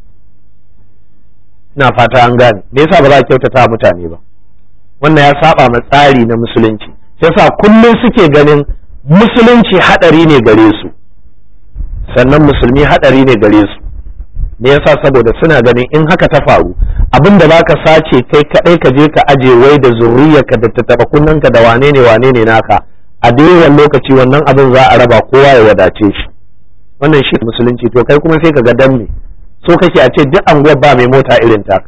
A: Ina fata an gane me yasa ba za a kyautata mutane ba? Wannan ya saba ma tsari na musulunci. Yasa kullum suke ganin musulunci hadari ne gare su, sannan musulmi hadari ne gare su. Me yasa? Saboda suna ganin in haka ta faru, abin da zaka sace kai kadai ka je ka aje wai da zuriyarka da tattaba kunnanka da wane ne naka, a daidai lokaci wannan abin za a raba kowa ya wadace shi. Wannan shi musulunci. To kai kuma sai ka ga dan me so kake a ce duk anguwar ba mai mota irin taka.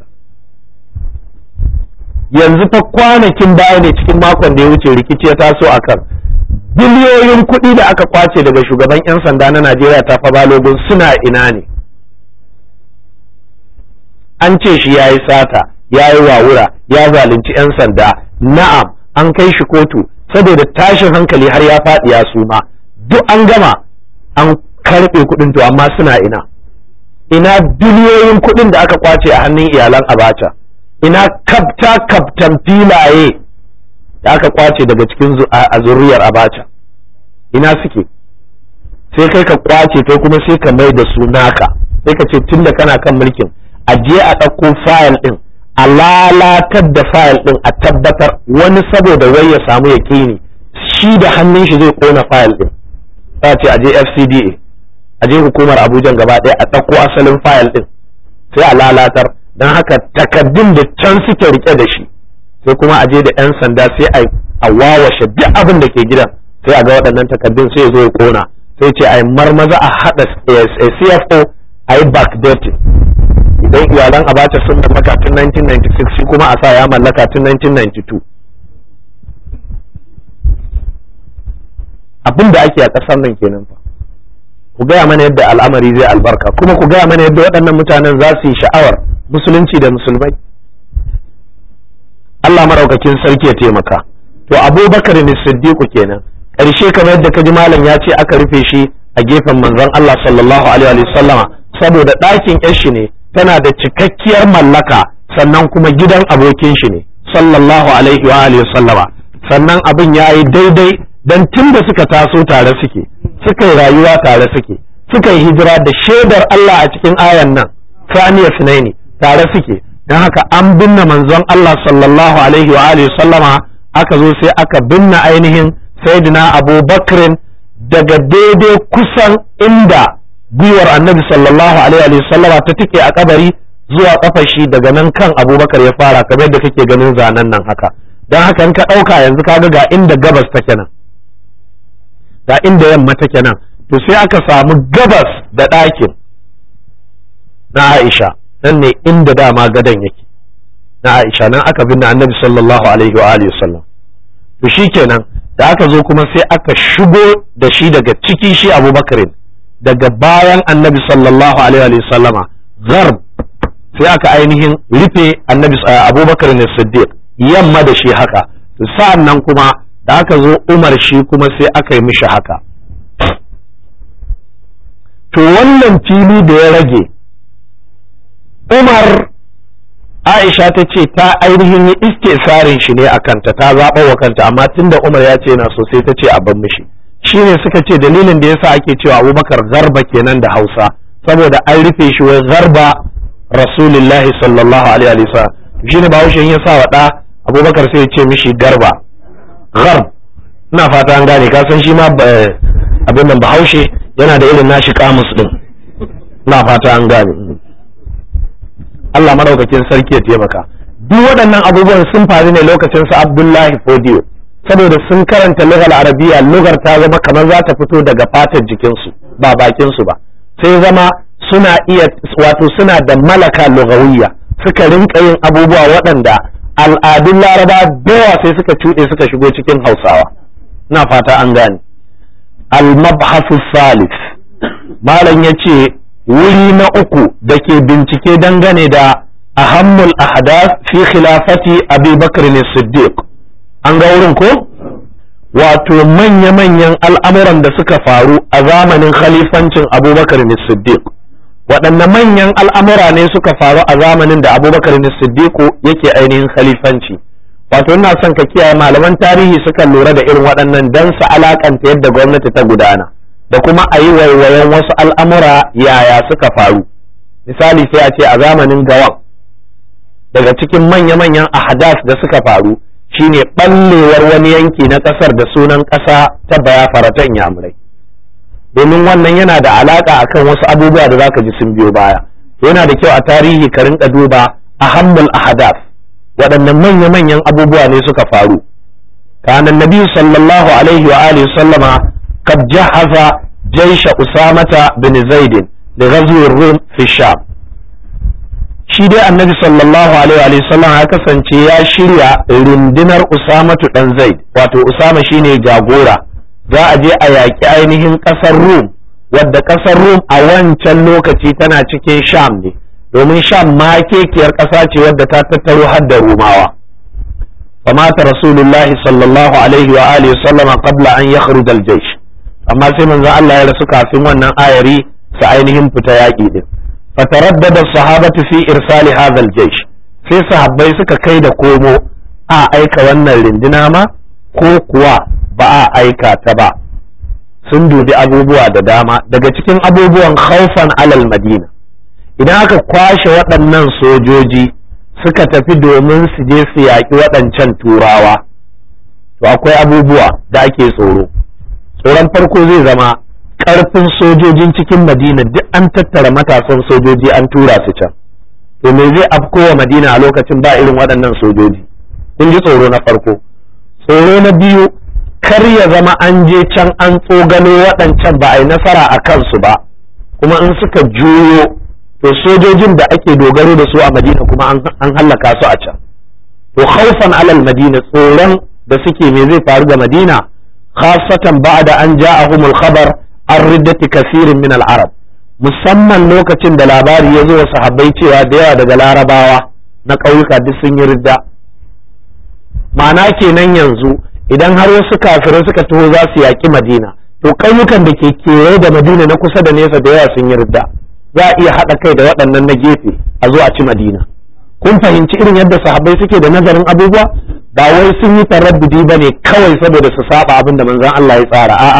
A: Yanzu fa kwanakin baya ne cikin makon da ya wuce rikici ya taso akan biliyoyin kuɗi da aka kwace daga shugaban 'yan sanda na Najeriya ta fa Balogun suna ina ne? An ce shi ya yi sata, ya yi wawura, ya zalunci 'yan sanda, na'am an kai shi kotu saboda tashin hankali har ya faɗi ya suma, duk an gama an karɓe kuɗin, to amma suna ina biliyoyin kuɗin da aka kwace a hannun iyalan Abacha, ina kaftan filaye da aka kwace daga cikin zuriyar Abacha, ina suke? Sai kai ka kwace, kai kuma sai ka mai da su naka, sai ka ce tunda kana kan mulkin a je a ɗauko fayil ɗin, a lalatar da fayil ɗin, a tabbatar wani saboda wai ya samu yakini shi da hannun shi zai kona fayil ɗin, za ce a je FCDA, a je hukumar Abuja gaba ɗaya a ɗauko asalin fayil ɗin, sai a lalatar, don haka takaddun da can suke rike da shi sai kuma a je da 'yan sanda sai a wawashe duk abin da ke gidan sai a ga waɗannan takaddun sai ya zo ya kona sai ce a yi marmaza a haɗa CFO a yi backdating idan iyalan Abacha sun mallaka tun 1996 shi kuma a sa ya mallaka tun 1992 abin da ake a ƙasar nan kenan fa ku gaya mana yadda al'amari zai albarka kuma ku gaya mana yadda waɗannan mutanen za su yi sha'awar musulunci da musulmai Allah maraukakin sarki ya taimaka to Abubakar ne Siddiqu kenan ƙarshe kamar yadda kaji malam ya ce aka rufe shi a gefen manzon Allah sallallahu alaihi wa sallama saboda ɗakin ƴar shi ne tana da cikakkiyar mallaka sannan kuma gidan abokin shi ne sallallahu alaihi wa sallama sannan abin yayi daidai dan tunda suka taso tare suka yi rayuwa tare suka yi hijira da shaidar Allah a cikin ayan nan saniya sunaini tare suke dan haka an binne manzon Allah sallallahu alaihi wa sallama aka zo sai aka binne ainihin sayyidina Abu Bakr daga daidai kusan inda gwiwar annabi sallallahu alaihi wa sallama ta tike a kabari zuwa kafar shi daga nan kan Abu Bakar ya fara kamar da kake ganin zanen nan haka dan haka in ka dauka yanzu kaga ga inda gabas take nan ga inda yamma take nan to sai aka samu gabas da ɗakin na Aisha nan ne inda dama gadon yake na Aisha nan aka binne annabi sallallahu alaihi wa alihi wasallam to shikenan da aka zo kuma sai aka shigo da shi daga ciki shi Abubakar daga bayan annabi sallallahu alaihi wa sallama gharb sai aka ainihin rufe annabi Abubakar ne Siddiq yamma da shi haka to sa'an nan kuma da aka zo Umar shi kuma sai aka yi mishi haka to wannan fili da ya rage Umar Aisha ta ce ta ainihin yi istisarin shi ne a kanta ta zaɓa wa kanta amma tunda Umar ya ce yana so sai ta ce a ban mishi shine suka ce dalilin da yasa ake cewa Abubakar garba kenan da Hausa saboda an rufe shi wai garba Rasulullahi sallallahu alaihi wa sallam shine Bahaushe ya sa wa da Abubakar sai ya ce mishi garba gharb ina fata an gane ka san shi ma abin nan Bahaushe yana da irin nashi kamus din ina fata an gane Allah madaukakin sarki ya taimaka duk waɗannan abubuwan sun faru ne lokacin su Abdullahi Fodiyo saboda sun karanta lugar arabiya lugar ta zama kamar za ta fito daga fatar jikinsu ba bakinsu ba sai zama suna iya wato suna da malaka lugawiyya suka rinka yin abubuwa waɗanda al'adun laraba dawa sai suka cuɗe suka shigo cikin hausawa ina fata an gane al-mabhasu salis malam ya ce wuri na uku da ke bincike dangane da ahammul ahdath fi khilafati Abi Bakr as-Siddiq an ga wurin ko wato manya-manyan al'amuran da suka faru a zamanin khalifancin Abubakar as-Siddiq waɗanne manyan al'amura ne suka faru a zamanin da Abubakar as-Siddiq yake ainihin khalifanci wato ina son ka kiyaye malaman tarihi suka lura da irin waɗannan dan su alakanta yadda gwamnati ta gudana da kuma a yi waiwayen wasu al'amura yaya suka faru misali sai a ce a zamanin gawan daga cikin manya-manyan ahadas da suka faru shine ɓallewar wani yanki na ƙasar da sunan ƙasa ta Bayafara ta Inyamurai domin wannan yana da alaƙa akan wasu abubuwa da zaka ji sun biyo baya yana da kyau a tarihi ka rinka duba ahammul ahadas waɗannan manya-manyan abubuwa ne suka faru kana nabi sallallahu alaihi wa alihi sallama قد جهز جيش أسامة بن زيد لغزو الروم في الشام shi dai annabi sallallahu alaihi wa sallam ya kasance ya shirya rundunar Usamatu dan Zaid wato Usama shine jagora za a je a yaƙi ainihin ƙasar Rum wadda ƙasar Rum a wancan lokaci tana cikin Sham ne domin Sham ma kekiyar ƙasa ce wadda ta tattaro har da Rumawa famata rasulullahi sallallahu alaihi wa alihi sallama qabla an yakhruj al-jaysh amma sai manzon Allah ya rasu kafin wannan ayari su ainihin fita yaƙi din fataraddada sahabatu fi irsali hadha al-jaysh sai sahabbai suka kai da komo a aika wannan rinduna ma ko kuwa ba a aika ta ba sun dubi abubuwa da dama daga cikin abubuwan khaufan alal madina idan aka kwashe waɗannan sojoji suka tafi domin su je su yaƙi waɗancan turawa to akwai abubuwa da ake tsoro tsoron farko zai zama ƙarfin sojojin cikin madina duk an tattara matasan sojoji an tura su can to me zai afkowa Madina a lokacin ba irin waɗannan sojoji? Kun ji tsoro na farko. Tsoro na biyu, kar ya zama an je can an tsogalo waɗancan ba a yi nasara a kansu ba, kuma in suka juyo to sojojin da ake dogaro da su a Madina kuma an hallaka su a can. To khawfan alal Madina, tsoron da suke me zai faru ga Madina, khasatan ba'da an ja'ahumul khabar an riddati kasirin min al-arab, musamman lokacin da labari ya zo wa sahabbai cewa da yawa daga larabawa na ƙauyuka duk sun yi ridda. Ma'ana kenan yanzu idan har wasu kafirai suka taho za su yaƙi Madina, to ƙauyukan da ke kewaye da Madina na kusa da nesa da yawa sun yi ridda, za a iya haɗa kai da waɗannan na gefe a zo a ci Madina. Kun fahimci irin yadda sahabbai suke da nazarin abubuwa? Ba wai sun yi taraddudi ba ne kawai saboda su saba abin da manzon Allah ya tsara, a'a.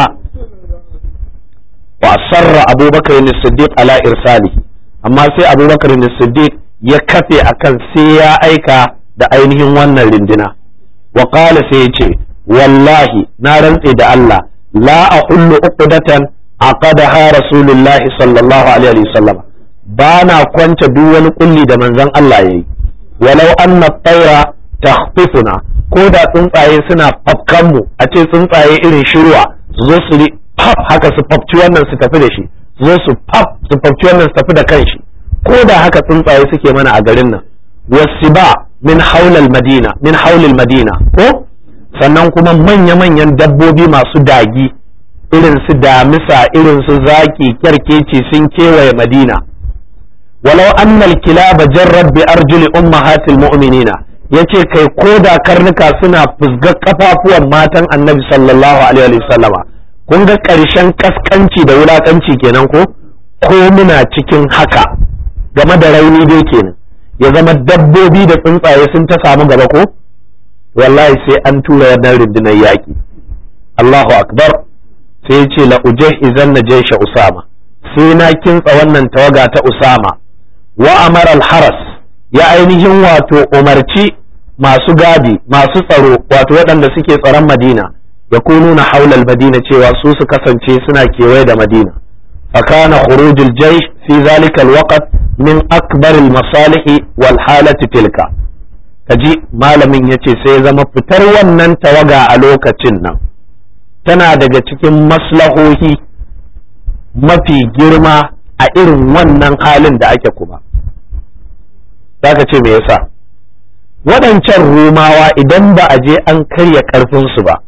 A: Wa asarra Abubakar as-Siddiq ala irsalihi, amma sai Abubakar as-Siddiq ya kafe akan sai ya aika da ainihin wannan rindina. Wa qala sai ya ce wallahi na rantse da Allah la ahullu uqdatan aqadaha Rasulullah sallallahu alaihi wasallam, ba na kwance duk wani kulli da manzon Allah yayi, walau anna tayra takhtifuna, ko da tsuntsaye suna fafkan mu, a ce tsuntsaye irin shirwa su zo su pap haka su fafci wannan su tafi da shi, su zo su pap su fafci wannan su tafi da kanshi, ko da haka tsuntsaye suke mana a garin nan. Wasiba min haulal madina, min haulil madina, ko sannan kuma manya-manyan dabbobi masu dagi irin su damisa, irin su zaki, kyarkeci sun kewaye Madina. Walau annal kilaba jarrad bi arjuli ummahatil mu'minina, yace kai ko da karnuka suna fusgar kafafuwan matan Annabi sallallahu alaihi wasallama. Kun ga ƙarshen kaskanci da wulakanci kenan ko muna cikin haka game da rauni dai kenan, ya zama dabbobi da tsuntsaye sun ta samu gaba ko wallahi sai an tura wannan rundunar yaƙi. Allahu akbar. Sai ce la ujahizan na jaysha Usama, sai na kintsa wannan tawaga ta Usama. Wa amara al-haras, ya ainihin wato umarci masu gadi, masu tsaro, wato waɗanda suke tsaron Madina, ya kununa haulal Madina, cewa su kasance suna kewaye da Madina. فكان خروج الجيش في ذلك الوقت من أكبر المصالح والحالة تلك. kaji malamin yace sai zama fitar wannan tawaga a lokacin nan tana daga cikin maslahohi mafi girma a irin wannan halin da ake kuma. Zaka ce me yasa? Waɗancan Rumawa idan ba a je an karya ƙarfinsu ba,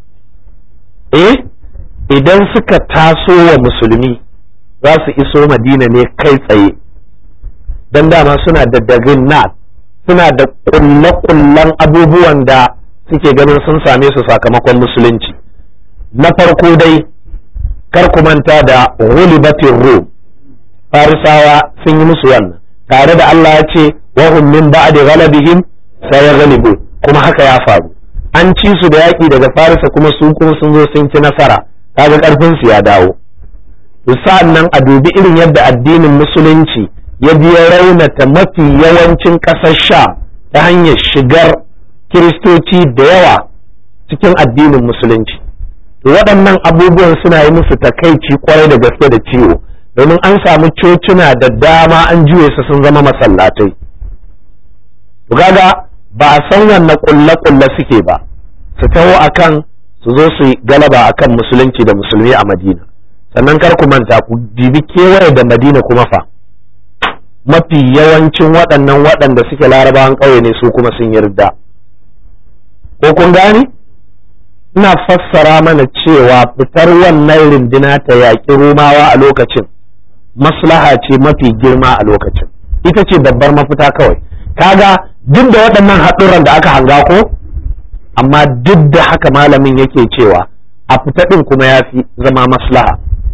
A: idan suka taso wa musulmi za su iso Madina ne kai tsaye, don dama suna da dagin nat, suna da kulle-kullen abubuwan da suke ganin sun same su sakamakon musulunci. Na farko dai kar ku manta da ghulibatir rum, farisawa sun yi musu wannan, tare da Allah ya ce wa hum min ba'di ghalabihim sayaghlibu, kuma haka ya faru. An ci su da yaƙi daga Farisa kuma su kuma sun zo sun ci nasara, kaga ƙarfin su ya dawo. To sa'an nan a dubi irin yadda addinin musulunci ya biya raunata mafi yawancin ƙasar Sha ta hanyar shigar Kiristoci da yawa cikin addinin musulunci. To waɗannan abubuwan suna yi musu takaici kwarai da gaske da ciwo, domin an samu cocina da dama an juye su sun zama masallatai. To kaga ba a san wannan kulle-kulle suke ba, su taho akan su zo su galaba akan musulunci da musulmi a Madina. Sannan kar ku manta ku dibi kewaye da Madina kuma fa mafi yawancin waɗanda suke larabawan ƙauye ne su kuma sun yarda. Ko kun gani? Ina fassara mana cewa fitar wannan rindina ta yaƙi Rumawa a lokacin maslaha ce mafi girma a lokacin, ita ce babbar mafita kawai. Kaga duk da waɗannan haɗurran da aka hanga ko, amma duk da haka malamin yake cewa a fita ɗin kuma ya fi zama maslaha.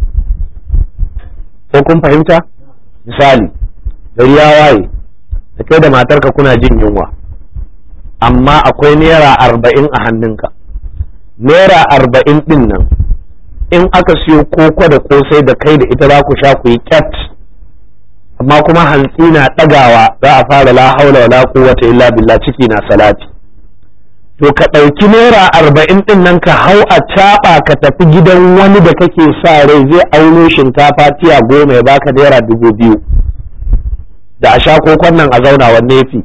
A: Ko kun fahimta? Misali, gari ya waye da kai da matarka kuna jin yunwa, amma akwai naira 40 a hannunka. Naira 40 ɗin nan in aka siyo koko da kosai da kai da ita za ku sha ku yi kyat, amma kuma hantsi na ɗagawa za a fara la haula wala quwwata illa billah, ciki na salati. To ka ɗauki naira 40 ɗin nan ka hau a caɓa ka tafi gidan wani da kake sa rai zai auno shinkafa tiya 10 ya baka naira 2000. da a sha kokon nan a zauna wanne yafi?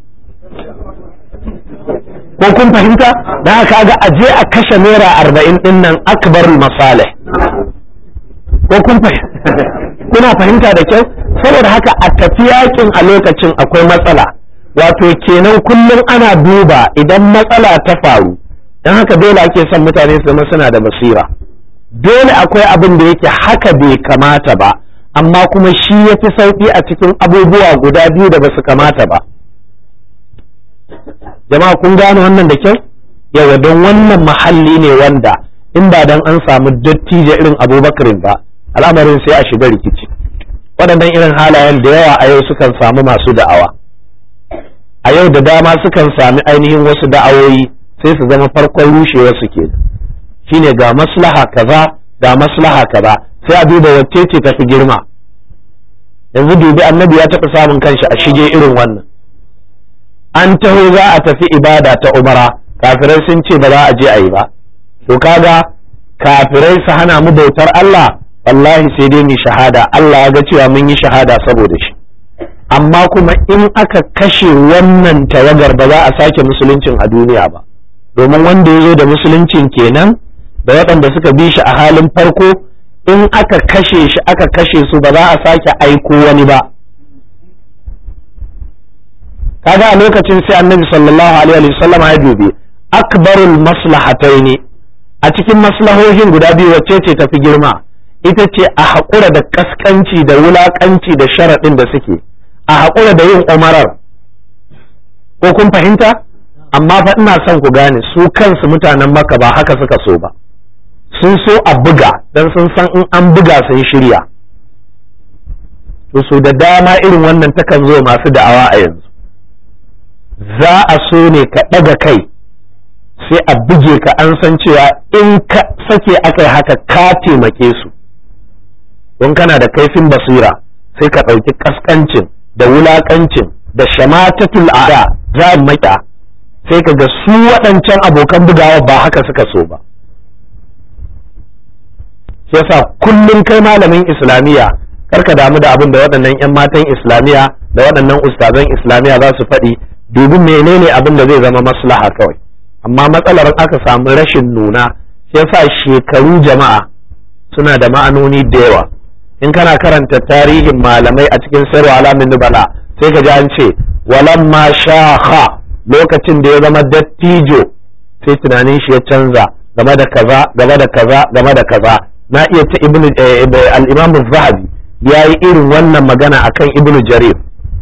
A: Ko kun fahimta? Da haka ga aje a kashe naira 40 din nan akbarul masalih. Ko kuna fahimta da kyau? Saboda haka a tafi yakin a lokacin akwai matsala, wato kenan kullum ana duba idan matsala ta faru. Dan haka dole ake son mutane su zama suna da basira. Dole akwai abin da yake haka bai kamata ba, amma kuma shi yafi sauki a cikin abubuwa guda biyu da basu kamata ba. Jama'a kun gane wannan da kyau? Yawa, don wannan mahalli ne wanda in ba dan an samu dattijo irin Abubakar ba, al'amarin sai a shiga rikici. Waɗannan irin halayen da yawa a yau sukan samu masu da'awa. A yau da dama sukan sami ainihin wasu da'awoyi sai su zama farkon rushewa su ke. Shine ga maslaha kaza, ga maslaha kaza, sai a duba wacce ce tafi girma. Yanzu dubi Annabi ya taɓa samun kanshi a shige irin wannan. An taho za a tafi ibada ta umara, kafirai sun ce ba za a je a yi ba. To kaga kafirai su hana mu bautar Allah, wallahi sai dai mu shahada. Allah ya ga cewa mun yi shahada saboda shi. Amma kuma in aka kashe wannan tawagar ba za a sake musuluncin a duniya ba. Domin wanda ya zo da musuluncin kenan da waɗanda suka bi shi a halin farko, in aka kashe shi aka kashe su ba za a sake aiko wani ba. Kaga a lokacin sai Annabi sallallahu alaihi wasallam ya dubi akbarul maslahataini, a cikin maslahohin guda biyu wacce ce tafi girma? Ita ce a haƙura da kaskanci da wulaƙanci da sharaɗin da suke, a haƙura da yin umarar. Ko kun fahimta? Amma fa ina son ku gane su kansu mutanen Makka ba haka suka so ba. Sun so a buga dan sun san in an buga sun shirya. To so da dama irin wannan takan zo masu da'awa a yanzu. Za a so ne ka ɗaga kai sai a buge ka, an san cewa in ka sake aka haka ka taimake su. Don kana da kaifin basira sai ka ɗauki ƙasƙancin da wulaƙancin da shamatatul a'da za a maka, sai ka ga su waɗancan abokan bugawa ba haka suka so ba. Shi yasa kullum kai malamin islamiyya karka damu da abin da waɗannan 'yan matan islamiyya da waɗannan ustazan islamiyya za su faɗi, dubi menene abin da zai zama maslaha kawai. Amma matsalar aka samu rashin nuna, shi yasa shekaru jama'a suna da ma'anoni da yawa. In kana karanta tarihin malamai a cikin sirru alamin nubala sai ka ji an ce walamma shaha, lokacin da ya zama dattijo sai tunanin shi ya canza game da kaza game da kaza game da kaza. Na iya ta al-Imam az-Zahabi yayi irin wannan magana akan Ibn Jarir,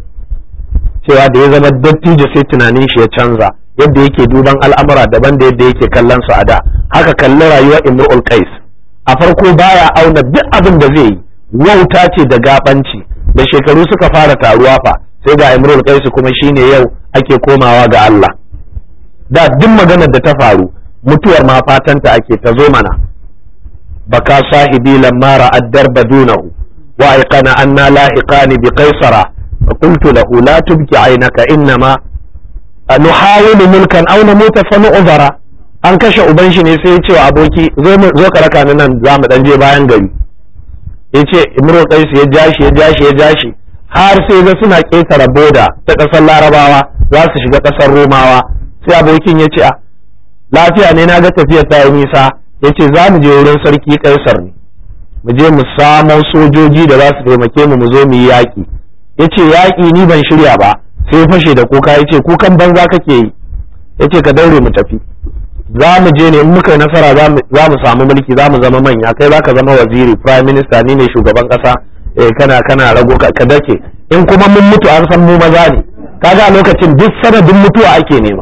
A: cewa da ya zama dattijo sai tunanin shi ya canza, yadda yake duban al'amura daban da yadda yake kallon su a da. Haka kalli rayuwar Imrul Qais, a farko baya auna duk abin da zai yi, wauta ce da gabanci. Da shekaru suka fara taruwa fa sai ga Imrul Qais kuma shine yau ake komawa ga Allah. Da duk maganar da ta faru mutuwar ma fatanta ake ta zo mana. Baka sahibi lamma ra'ad darba dunahu wa aiqana anna lahiqani bi qaisara fa qultu lahu la tubki aynaka innama nuhawilu mulkan aw namuta fa nu'zara. An kashe uban shi ne sai ya ce wa aboki zo ka raka ni nan za mu dan je bayan gari. Yace Imrul Qais ya jashi har sai ga suna ƙetare boda ta ƙasar Larabawa za su shiga ƙasar Romawa. Sai abokin ya ce a lafiya ne, na ga tafiyar ta yi nisa. Ya ce za mu je wurin sarki Kaisar ne, mu je mu samo sojoji da za su taimake mu zo mu yi yaƙi. Ya ce yaƙi ni ban shirya ba, sai fashe da kuka. Ya ce kukan banza kake yi. Ya ce ka daure mu tafi, za mu je ne in muka yi nasara za mu samu mulki, za mu zama manya, kai za ka zama waziri, prime minister, ni ne shugaban ƙasa. Kana rago ka dake, in kuma mun mutu an san mu maza ne. Kaga a lokacin duk sanadin mutuwa ake nema.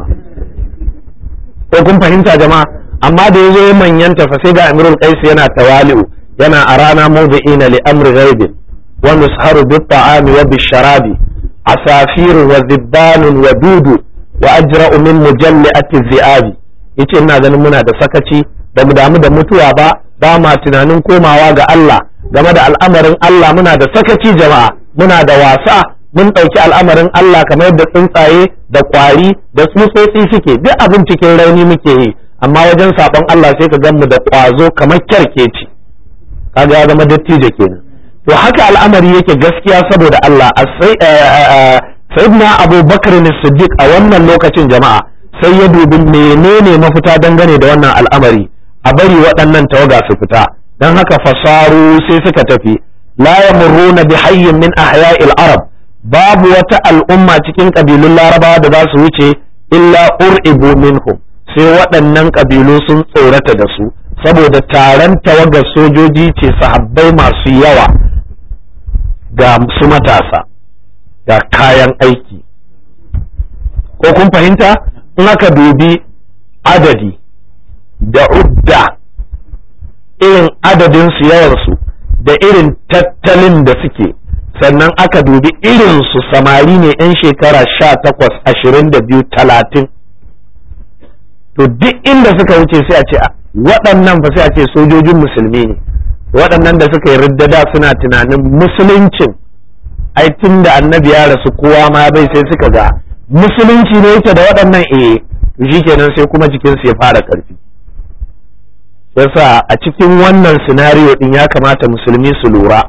A: Ko kun fahimta jama'a? Amma da yazo ya manyanta fa sai ga Imrul Qais yana tawali'u, yana a rana mawdi'ina li amri ghaibin wa nusharu bit ta'ami wa bish sharabi asafir wa zibban wa dudu wa ajra'u min mujalli'ati dhi'abi. Yace ina ganin muna da sakaci da mu damu da mutuwa ba ma tunanin komawa ga Allah. Game da al'amarin Allah muna da sakaci jama'a, muna da wasa, mun ɗauki al'amarin Allah kamar yadda tsuntsaye da ƙwari da tsutsotsi suke, duk abin cikin rauni muke yi, amma wajen saɓon Allah sai ka gan mu da ƙwazo kamar kyarkeci. Kaga ya zama dattijo kenan. to haka al'amari yake gaskiya saboda Allah sayyidina Abu Bakr as-Siddiq a wannan lokacin jama'a sai ya dubi menene mafita dangane da wannan al'amari a bari waɗannan tawaga su fita dan haka fasaru sai suka tafi la yamurruna bi hayyin min ahya'il arab babu wata al'umma cikin kabilun larabawa da za su wuce illa ur'ibu minhum sai waɗannan kabilu sun tsorata da su saboda taron tawagar sojoji ce sahabbai masu yawa ga su matasa ga kayan aiki ko kun fahimta in aka dubi adadi da udda irin adadinsu yawansu da irin tattalin da suke sannan aka dubi irinsu samari ne 'yan shekara 18 22 30 to duk inda suka wuce sai a ce waɗannan fa sai a ce sojojin musulmi ne waɗannan da suka yi riddada suna tunanin musuluncin ai tun da annabi ya rasu kowa ma bai sai suka ga musulunci ne yake da waɗannan shi kenan sai kuma jikinsu ya fara ƙarfi yasa a cikin wannan sinariyo din ya kamata musulmi su lura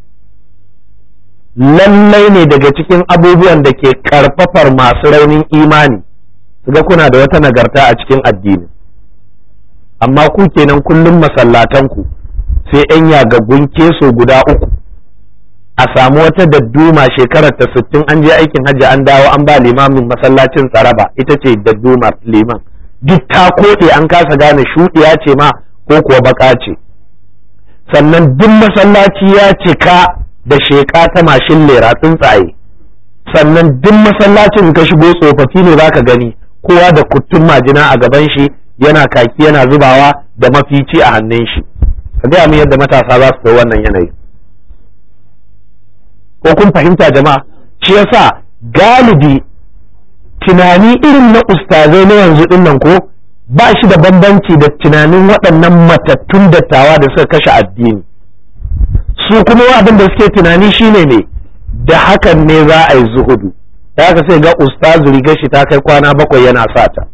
A: lallai ne daga cikin abubuwan da ke karfafar masu raunin imani su ga kuna da wata nagarta a cikin addini amma ku kenan kullum masallatanku sai 'yan yagaggun keso guda uku a samu wata dadduma shekarar ta 60 an je aikin hajji an dawo an ba limamin masallacin tsaraba ita ce daddumar liman duk ta koɗe an kasa gane shuɗiya ce ma ko kuwa baka ce sannan duk masallaci ya cika da sheƙa ta mashin lera tsuntsaye sannan duk masallacin ka shigo tsofaffi ne zaka gani kowa da kuttun majina a gaban shi yana kaki yana zubawa da mafici a hannun shi ka gaya min yadda matasa za su kai wannan yanayi ko kun fahimta jama'a shi yasa galibi tunani irin na ustazai na yanzu din nan ko ba shi da bambanci da tunanin waɗannan matattun dattawa da suka kashe addini su kuma abin da suke tunani shine ne da hakan ne za a yi zuhudu da haka sai ga ustazu rigar shi ta kai kwana 7 yana sata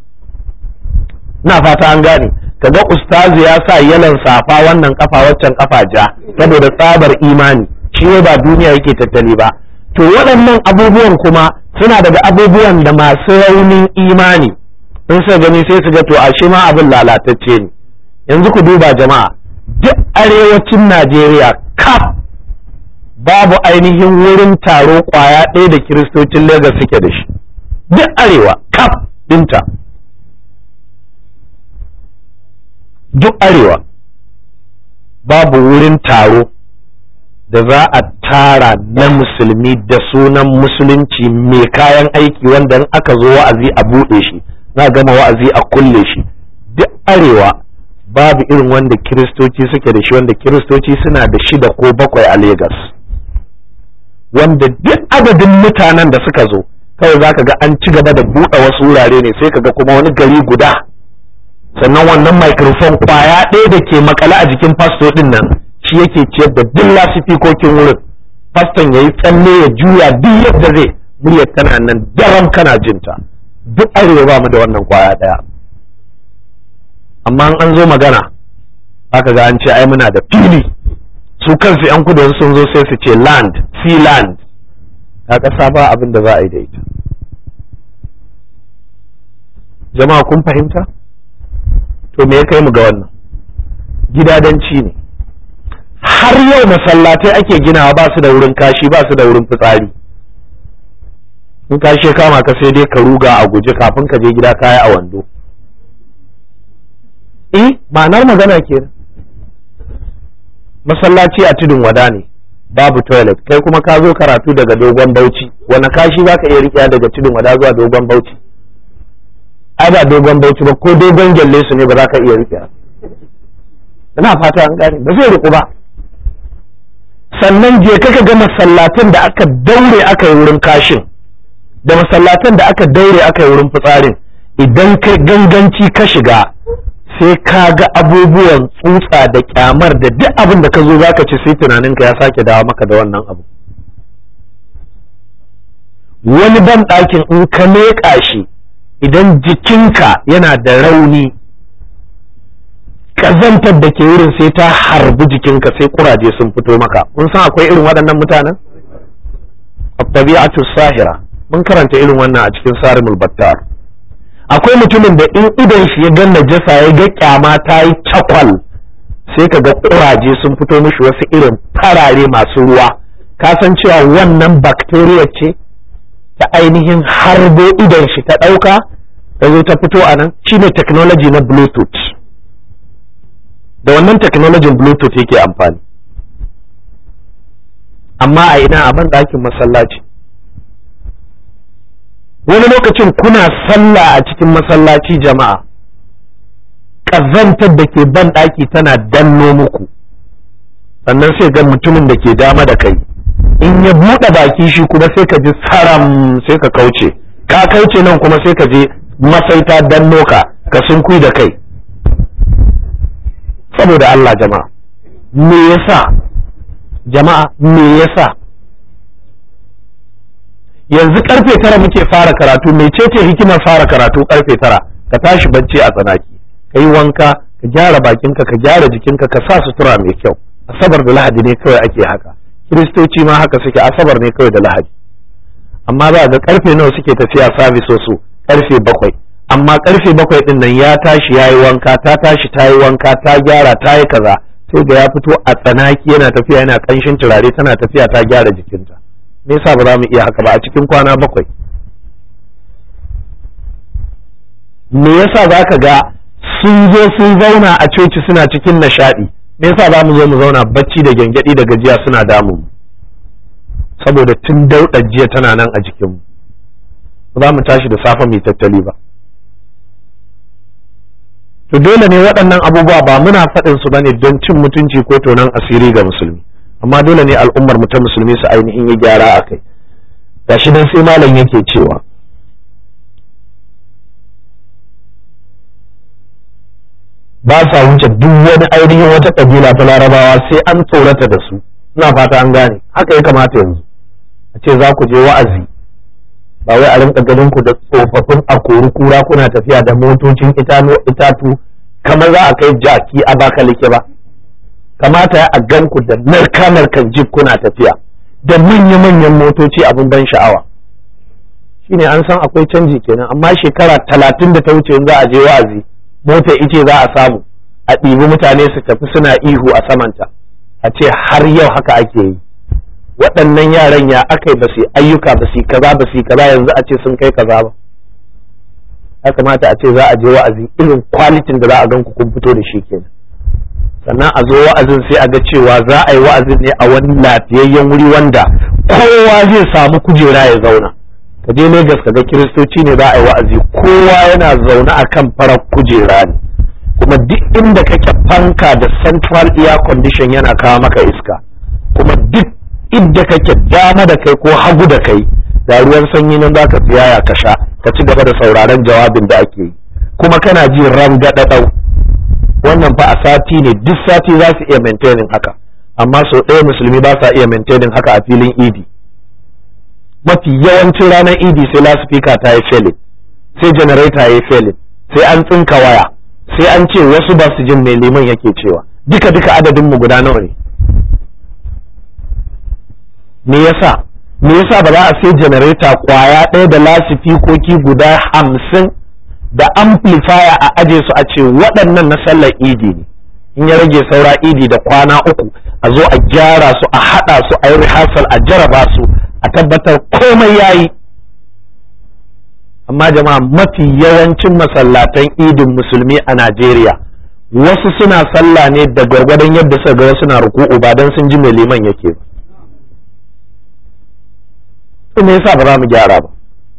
A: na fata an gane kaga ustazu ya sa yalan safa wannan kafa waccan kafa ja saboda tsabar imani shi ne ba duniya yake tattali ba to waɗannan abubuwan kuma suna daga abubuwan da masu raunin imani in suka gani sai su ga to ashe ma abin lalatacce ne yanzu ku duba jama'a duk arewacin Najeriya kaf babu ainihin wurin taro kwaya ɗaya da kiristocin Lagos suke da shi duk arewa kaf dinta duk arewa babu wurin taro da za a tara na musulmi da sunan musulunci mai kayan aiki wanda in aka zo wa'azi a buɗe shi na gama wa'azi a kulle shi duk arewa babu irin wanda kiristoci suke da shi wanda kiristoci suna da 6 ko 7 a Lagos wanda duk adadin mutanen da suka zo kawai zaka ga an ci gaba da buɗe wasu wurare ne sai kaga kuma wani gari guda sannan wannan microphone kwaya ɗaya da ke makale a jikin fasto din nan shi yake ciyar da duk lasifikokin wurin faston yayi tsalle ya juya duk yadda zai muryar tana nan daram kana jinta duk arewa ba mu da wannan kwaya ɗaya amma an zo magana aka ga an ce ai muna da fili su kansu yan kudu sun zo sai su ce land sea land ta kasa ba abin da za a yi da ita jama'a kun fahimta to me ya kai mu ga wannan gidadanci ne har yau masallatai ake ginawa ba su da wurin kashi ba su da wurin fitsari in kashi kama ka sai dai ka ruga a guje kafin ka je gida kaya a wando ma'anar magana kenan masallaci a tudun wada ne babu toilet kai kuma ka zo karatu daga dogon bauchi wani kashi za ka iya riƙe daga tudun wada zuwa dogon bauchi ai ba dogon bauchi ba ko dogon gyalle su ne ba za ka iya riƙe ina fata an gane ba zai riƙu ba sannan je ka ga masallatan da aka daure aka yi wurin kashin da masallatan da aka daure aka yi wurin fitsarin idan kai ganganci ka shiga sai ka ga abubuwan tsutsa da kyamar da duk abin da ka zo za ka ci sai tunaninka ya sake dawo maka da wannan abu wani ban ɗakin in ka leƙa shi idan jikinka yana da rauni kazantar da ke wurin sai ta harbi jikinka sai kuraje sun fito maka. Kun san akwai irin waɗannan mutanen? At-tabi'atu sahira, mun karanta irin wannan a cikin Sarimul Battar. Akwai mutumin da in idan shi ya ga najasa ya ga kyama ta yi cakwal sai ka ga kuraje sun fito mishi wasu irin farare masu ruwa. Ka san cewa wannan bacteria ce ta ainihin harbo idan shi ta ɗauka ta zo ta fito a nan. Shine technology na Bluetooth. Da wannan technology Bluetooth yake amfani. Amma a ina a ban ɗakin masallaci. Wani lokacin kuna sallah a cikin masallaci jama'a, ƙazantar da ke ban ɗaki tana danno muku, sannan sai ga mutumin da ke dama da kai in ya buɗe baki shi kuma sai ka ji saram sai ka kauce nan kuma sai ka je masaita danno ka sunkui da kai. Saboda Allah jama'a, me yasa jama'a me yasa yanzu karfe 9 muke fara karatu? Mecece hikimar fara karatu karfe 9? Ka tashi bacci a tsanaki, ka yi wanka, ka gyara bakinka, ka gyara jikinka, ka sa sutura mai kyau. Asabar da Lahadi ne kawai ake haka. Kiristoci ma haka suke, asabar ne kawai da Lahadi. Amma za ga karfe nawa suke tafiya service su? Karfe 7. Amma karfe 7 din nan ya tashi yayi wanka, ta tashi ta yi wanka, ta gyara, ta yi kaza, sai ga ya fito a tsanaki yana tafiya yana kanshin turare, tana tafiya ta gyara jikinta. Me yasa ba za mu iya haka ba a cikin kwana 7? Me yasa za ka ga sun zo sun zauna a coci suna cikin nishaɗi? Me yasa za mu zo mu zauna bacci da gyangyaɗi da gajiya suna damu? Saboda tun dauɗar jiya tana nan a jikinmu. Ba za mu tashi da safe mai tattali ba. To dole ne waɗannan abubuwa ba muna faɗin su bane don cin mutunci ko tonon asiri ga musulmi, amma dole ne al'ummar mu ta musulmi su ainihin yi gyara a kai. Gashi dan sai malam yake cewa ba sa wuce duk wani ainihin wata kabila ta Larabawa sai an tsorata da su. Ina fata an gane haka ya kamata yanzu a ce za ku je wa'azi, ba wai a rinka ganin ku da tsofaffin akori kura kuna tafiya da motocin itatu kamar za a kai jaki a Abakalike ba. Kamata ya a gan ku da narka-narkan jib kuna tafiya da manya-manyan motoci abin ban sha'awa. Shine an san akwai canji kenan. Amma shekara 30 da ta wuce za a je wa'azi, mota ice za a samu a ɗibi mutane su tafi suna ihu a samanta, a ce har yau haka ake yi. Waɗannan yaran ya aka yi ba su ayyuka ba su kaza ba su kaza yanzu a ce sun kai kaza ba. Ya kamata a ce za a je wa'azi irin kwalitin da za a gan ku kun fito da shi kenan. Sannan a zo wa'azin sai a ga cewa za a yi wa'azin ne a wani lafiyayyen wuri wanda kowa zai samu kujera ya zauna. Ka je Lagos ka ga kiristoci ne za a yi wa'azi, kowa yana zaune a kan farar kujera ne, kuma duk inda kake fanka da central air condition yana kawo maka iska, kuma duk inda kake dama da kai ko hagu da kai da ruwan sanyi nan za ka tsiyaya ka sha ka ci gaba da sauraron jawabin da ake yi, kuma kana ji rangadadau. Wannan fa a sati ne, duk sati za su iya maintaining haka, amma sau ɗaya musulmi ba sa iya maintaining haka a filin idi. Mafi yawancin ranar idi sai lasifika ta yi felin, sai janareta ya yi felin, sai an tsinka waya, sai an ce wasu ba su jin mai liman yake cewa. Duka adadin mu guda nawa ne? Me yasa ba za a sai janareta kwaya ɗaya da lasifikoki guda 50 da amplifier a aje su a ce waɗannan na sallar idi ne, in ya rage saura idi da kwana 3 a zo a gyara su, a haɗa su, a yi rehearsal, a jaraba su, a tabbatar komai yayi. Amma jama'a, mafi yawancin masallatan idin musulmi a Najeriya wasu suna sallah ne da gwargwadon yadda suka ga wasu na ruku'u ba dan sun ji mai liman yake ba. To me yasa ba za mu gyara ba?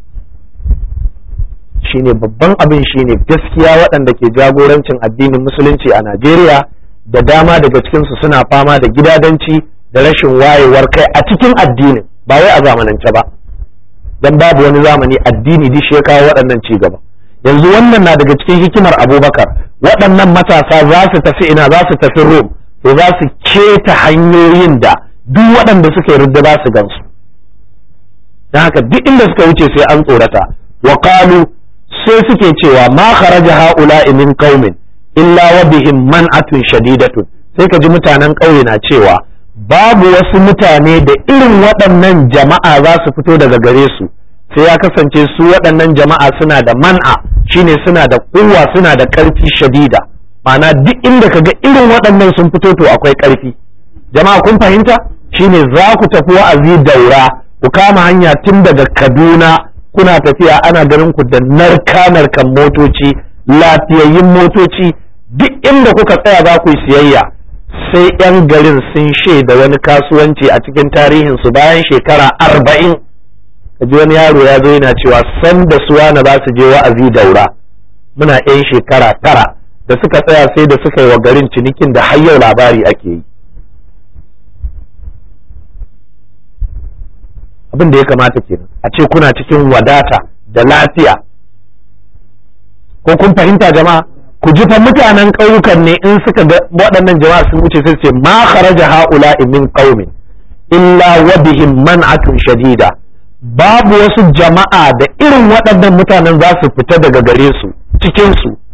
A: Shine babban abin, shine gaskiya waɗanda ke jagorancin addinin musulunci a Najeriya da dama daga cikinsu suna fama da gidadanci da rashin wayewar kai a cikin addinin, ba wai a zamanance ba, dan babu wani zamani addini di shi ya kawo waɗannan ci gaba. Yanzu wannan na daga cikin hikimar Abubakar, waɗannan matasa za su tafi ina, za su tafi Rome, to za su keta hanyoyin da duk waɗanda suka yi ridda za su gansu. Dan haka duk inda suka wuce sai an tsorata. Wa qalu, sai suke cewa ma kharaja haula'i min qaumin illa wa bihim man'atun shadidatun. Sai ka ji mutanen ƙauye na cewa babu wasu mutane da irin waɗannan jama'a za su fito daga gare su sai ya kasance su waɗannan jama'a suna da man'a, shine suna da kuwa, suna da ƙarfi shadida. Ma'ana duk inda ka ga irin waɗannan sun fito to akwai ƙarfi. Jama'a kun fahimta? Shine za ku tafi wa'azi Daura, ku kama hanya tun daga Kaduna kuna tafiya ana ganin ku da narkan motoci, lafiyayyun motoci, duk inda kuka tsaya za ku yi siyayya sai 'yan garin sun shaida wani kasuwanci a cikin tarihinsu bayan shekara 40. Kaji wani yaro ya zo yana cewa san da suwa na za su je wa'azi Daura muna 'yan shekara 9 da suka tsaya sai da suka yi wa garin cinikin da har yau labari ake yi. Abin da ya kamata kenan a ce kuna cikin wadata da lafiya. Ko kun fahimta jama'a? Ku ji fa mutanen ƙauyukan ne in suka ga waɗannan jama'a sun wuce sai ce ma kharaja haula'i min qaumin illa wa bihim man'atun shadida. Babu wasu jama'a da irin waɗannan mutanen za su fita daga gare su cikin su